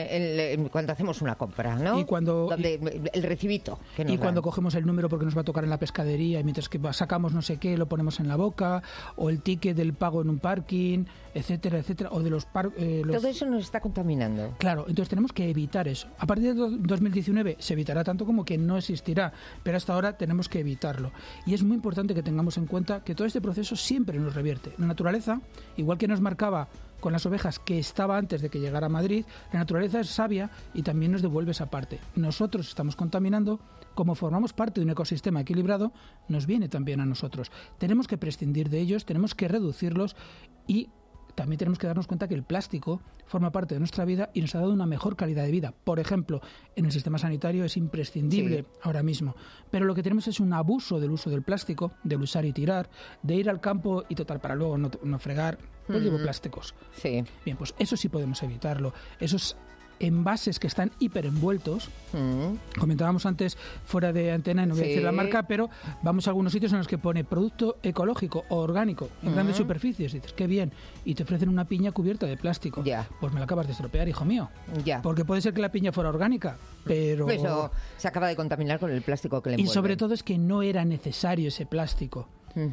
cuando hacemos una compra, ¿no? Y cuando el recibito que nos cuando dan. Cogemos el número porque nos va a tocar en la pescadería, y mientras que sacamos no sé qué, lo ponemos en la boca, o el ticket del pago en un parking, etcétera, etcétera, o de los todo eso nos está contaminando. Claro, entonces tenemos que evitar eso. A partir de 2019 se evitará tanto como que no existirá, pero hasta ahora tenemos que evitarlo. Y es muy importante que tengamos en cuenta que todo este proceso siempre nos revierte. La naturaleza, igual que nos marcaba con las ovejas que estaba antes de que llegara a Madrid, la naturaleza es sabia y también nos devuelve esa parte. Nosotros estamos contaminando, como formamos parte de un ecosistema equilibrado, nos viene también a nosotros. Tenemos que prescindir de ellos, tenemos que reducirlos, y también tenemos que darnos cuenta que el plástico forma parte de nuestra vida y nos ha dado una mejor calidad de vida. Por ejemplo, en el sistema sanitario es imprescindible ahora mismo. Pero lo que tenemos es un abuso del uso del plástico, del usar y tirar, de ir al campo y total para luego no fregar. Pues llevo plásticos. Bien, pues eso sí podemos evitarlo. Esos envases que están hiperenvueltos. Comentábamos antes, fuera de antena, no voy a decir la marca, pero vamos a algunos sitios en los que pone producto ecológico o orgánico en grandes superficies. Dices, qué bien. Y te ofrecen una piña cubierta de plástico. Pues me la acabas de estropear, hijo mío. Porque puede ser que la piña fuera orgánica, pero se acaba de contaminar con el plástico que le envuelve. Y sobre todo es que no era necesario ese plástico.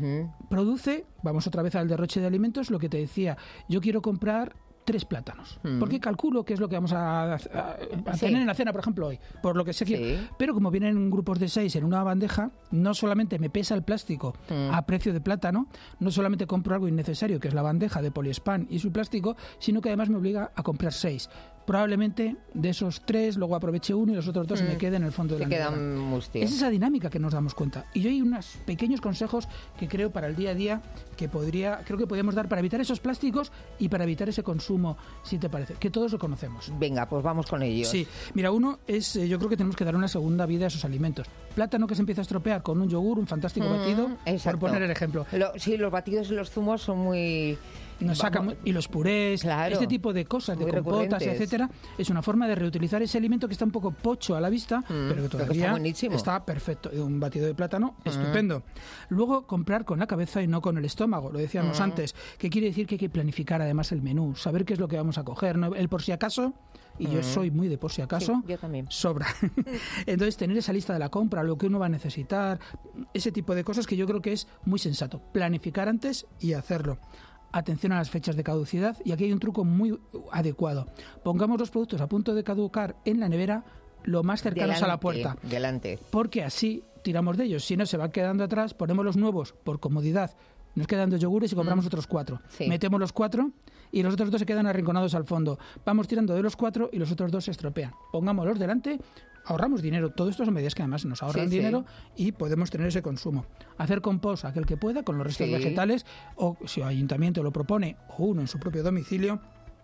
Produce, vamos otra vez al derroche de alimentos, lo que te decía, yo quiero comprar 3 plátanos, porque calculo que es lo que vamos a tener en la cena, por ejemplo, hoy, por lo que sé que... Pero como vienen grupos de 6 en una bandeja, no solamente me pesa el plástico a precio de plátano, no solamente compro algo innecesario, que es la bandeja de poliespan y su plástico, sino que además me obliga a comprar 6. Probablemente de esos 3 luego aproveche uno y los otros 2 se me queden en el fondo de la nevera. Es esa dinámica que nos damos cuenta. Y yo hay unos pequeños consejos que creo para el día a día que creo que podríamos dar para evitar esos plásticos y para evitar ese consumo, si te parece, que todos lo conocemos. Venga, pues vamos con ellos. Sí, mira, uno es, yo creo que tenemos que dar una segunda vida a esos alimentos. Plátano que se empieza a estropear con un yogur, un fantástico batido, por poner el ejemplo. Sí, los batidos y los zumos son muy nos saca y los purés, este tipo de cosas, de compotas, etcétera, es una forma de reutilizar ese alimento que está un poco pocho a la vista, pero que todavía está perfecto. Un batido de plátano, estupendo. Luego, comprar con la cabeza y no con el estómago, lo decíamos antes, que quiere decir que hay que planificar además el menú, saber qué es lo que vamos a coger, ¿no? El por si acaso, y yo soy muy de por si acaso, yo también. Sobra. Entonces, tener esa lista de la compra, lo que uno va a necesitar, ese tipo de cosas que yo creo que es muy sensato. Planificar antes y hacerlo. Atención a las fechas de caducidad, y aquí hay un truco muy adecuado. Pongamos los productos a punto de caducar en la nevera lo más cercanos a la puerta. Delante. Porque así tiramos de ellos. Si no, se va quedando atrás, ponemos los nuevos por comodidad. Nos quedan 2 yogures y compramos otros 4. Sí. Metemos los 4 y los otros 2 se quedan arrinconados al fondo. Vamos tirando de los 4 y los otros 2 se estropean. Pongámoslos delante, ahorramos dinero. Todo esto son medidas que además nos ahorran dinero y podemos tener ese consumo. Hacer compost, aquel que pueda, con los restos vegetales, o si el ayuntamiento lo propone, o uno en su propio domicilio.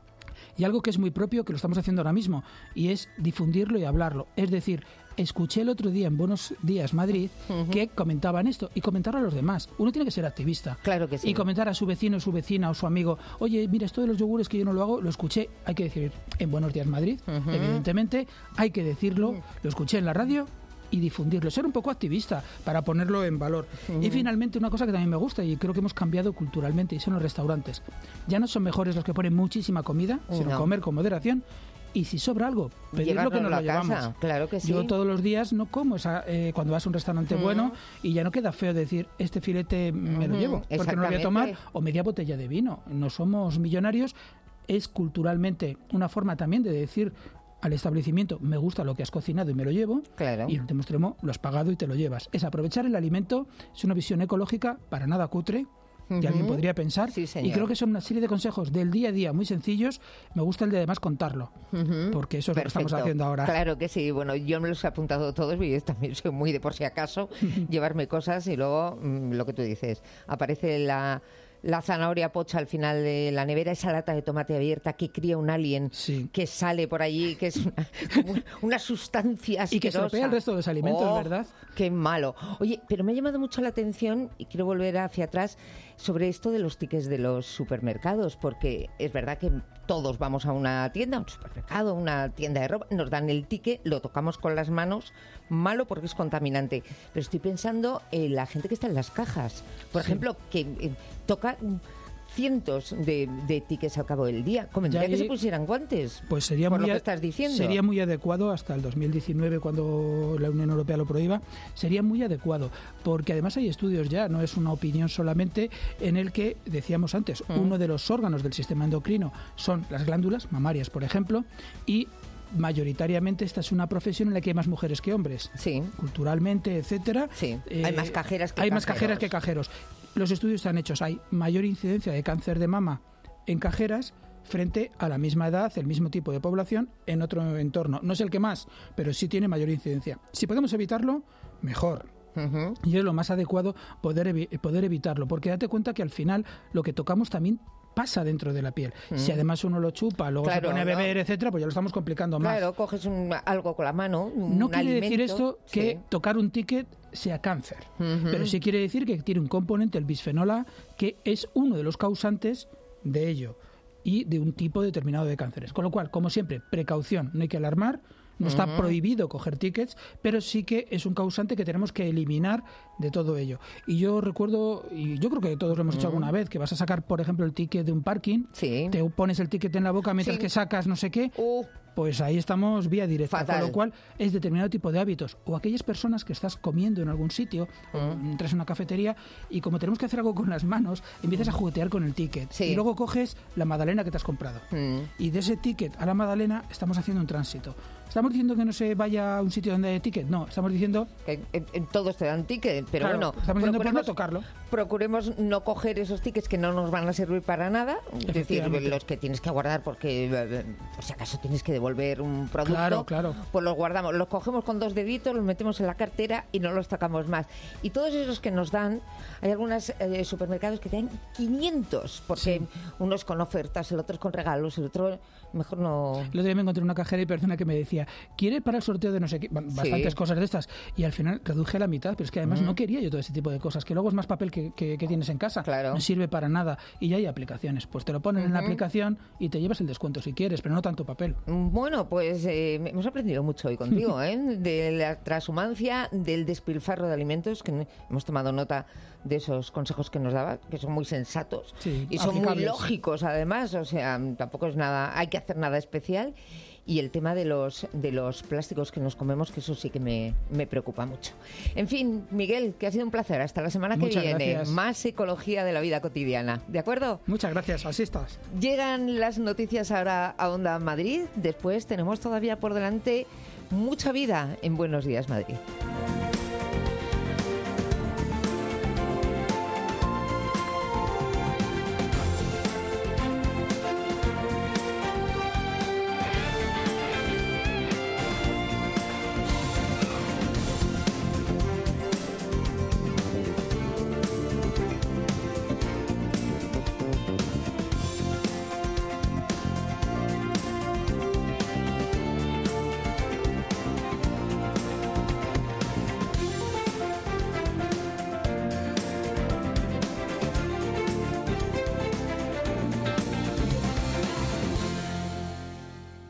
Y algo que es muy propio, que lo estamos haciendo ahora mismo, y es difundirlo y hablarlo. Es decir, escuché el otro día en Buenos Días Madrid que comentaban esto, y comentarlo a los demás. Uno tiene que ser activista. Claro que sí. Y comentar a su vecino, su vecina o su amigo, oye, mira, esto de los yogures que yo no lo hago, lo escuché, hay que decir en Buenos Días Madrid, evidentemente, hay que decirlo, lo escuché en la radio, y difundirlo, ser un poco activista para ponerlo en valor. Y finalmente una cosa que también me gusta y creo que hemos cambiado culturalmente, y son los restaurantes. Ya no son mejores los que ponen muchísima comida, sino comer con moderación. Y si sobra algo, pedirlo que nos lo llevamos. Claro que sí. Yo todos los días no como cuando vas a un restaurante bueno, y ya no queda feo decir, este filete me lo llevo, porque no lo voy a tomar, o media botella de vino. No somos millonarios, es culturalmente una forma también de decir al establecimiento, me gusta lo que has cocinado y me lo llevo, y en último extremo lo has pagado y te lo llevas. Es aprovechar el alimento, es una visión ecológica para nada cutre, que alguien podría pensar, y creo que son una serie de consejos del día a día muy sencillos. Me gusta el de además contarlo, porque eso es lo que estamos haciendo ahora. Claro que sí, bueno, yo me los he apuntado todos y yo también soy muy de por si acaso llevarme cosas, y luego lo que tú dices, aparece la zanahoria pocha al final de la nevera, esa lata de tomate abierta que cría un alien que sale por allí, que es una sustancia asquerosa. Y que estropea el resto de los alimentos, ¿verdad? Qué malo. Oye, pero me ha llamado mucho la atención, y quiero volver hacia atrás, sobre esto de los tickets de los supermercados, porque es verdad que todos vamos a una tienda, a un supermercado, una tienda de ropa, nos dan el ticket, lo tocamos con las manos, malo porque es contaminante. Pero estoy pensando en la gente que está en las cajas, por ejemplo, que toca cientos de tickets al cabo del día. Convendría que se pusieran guantes, pues sería por muy lo que estás diciendo. Sería muy adecuado hasta el 2019, cuando la Unión Europea lo prohíba, sería muy adecuado, porque además hay estudios ya, no es una opinión solamente, en el que, decíamos antes, uno de los órganos del sistema endocrino son las glándulas mamarias, por ejemplo, y mayoritariamente esta es una profesión en la que hay más mujeres que hombres. Culturalmente, etcétera. Hay más cajeras que hay más cajeras que cajeros. Los estudios están hechos. Hay mayor incidencia de cáncer de mama en cajeras frente a la misma edad, el mismo tipo de población en otro entorno. No es el que más, pero sí tiene mayor incidencia. Si podemos evitarlo, mejor. Y es lo más adecuado poder evitarlo, porque date cuenta que al final lo que tocamos también pasa dentro de la piel. Si además uno lo chupa, luego se pone a beber, etcétera, pues ya lo estamos complicando más. Claro, coges algo con la mano, no quiere decir esto que tocar un ticket sea cáncer, pero sí quiere decir que tiene un componente, el bisfenol A, que es uno de los causantes de ello y de un tipo determinado de cánceres. Con lo cual, como siempre, precaución, no hay que alarmar. No está prohibido coger tickets, pero sí que es un causante que tenemos que eliminar de todo ello. Y yo recuerdo, y yo creo que todos lo hemos hecho alguna vez, que vas a sacar, por ejemplo, el ticket de un parking, te pones el ticket en la boca mientras que sacas no sé qué, pues ahí estamos vía directa. Fatal. Con lo cual es determinado tipo de hábitos. O aquellas personas que estás comiendo en algún sitio, o entras en una cafetería, y como tenemos que hacer algo con las manos, empiezas a juguetear con el ticket. Y luego coges la magdalena que te has comprado. Y de ese ticket a la magdalena estamos haciendo un tránsito. ¿Estamos diciendo que no se vaya a un sitio donde hay ticket? No, estamos diciendo que en todos te dan ticket, pero bueno, estamos diciendo por no tocarlo. Procuremos no coger esos tickets que no nos van a servir para nada, es decir, los que tienes que guardar porque por si acaso tienes que devolver devolver un producto, Claro. pues los guardamos, los cogemos con 2 deditos, los metemos en la cartera y no los tocamos más. Y todos esos que nos dan, hay algunos supermercados que tienen 500, porque unos con ofertas, el otro con regalos, el otro mejor no... El otro día me encontré una cajera y persona que me decía, ¿quiere para el sorteo de no sé qué? Bastantes cosas de estas. Y al final reduje a la mitad, pero es que además no quería yo todo ese tipo de cosas, que luego es más papel que tienes en casa. No sirve para nada. Y ya hay aplicaciones. Pues te lo ponen en la aplicación y te llevas el descuento si quieres, pero no tanto papel. Bueno, pues hemos aprendido mucho hoy contigo, de la transhumancia, del despilfarro de alimentos, que hemos tomado nota de esos consejos que nos daba, que son muy sensatos y son muy lógicos además, o sea, tampoco es nada, hay que hacer nada especial. Y el tema de los plásticos que nos comemos, que eso sí que me preocupa mucho. En fin, Miguel, que ha sido un placer. Hasta la semana que viene. Gracias. Más ecología de la vida cotidiana. ¿De acuerdo? Muchas gracias, así estás. Llegan las noticias ahora a Onda Madrid. Después tenemos todavía por delante mucha vida en Buenos Días, Madrid.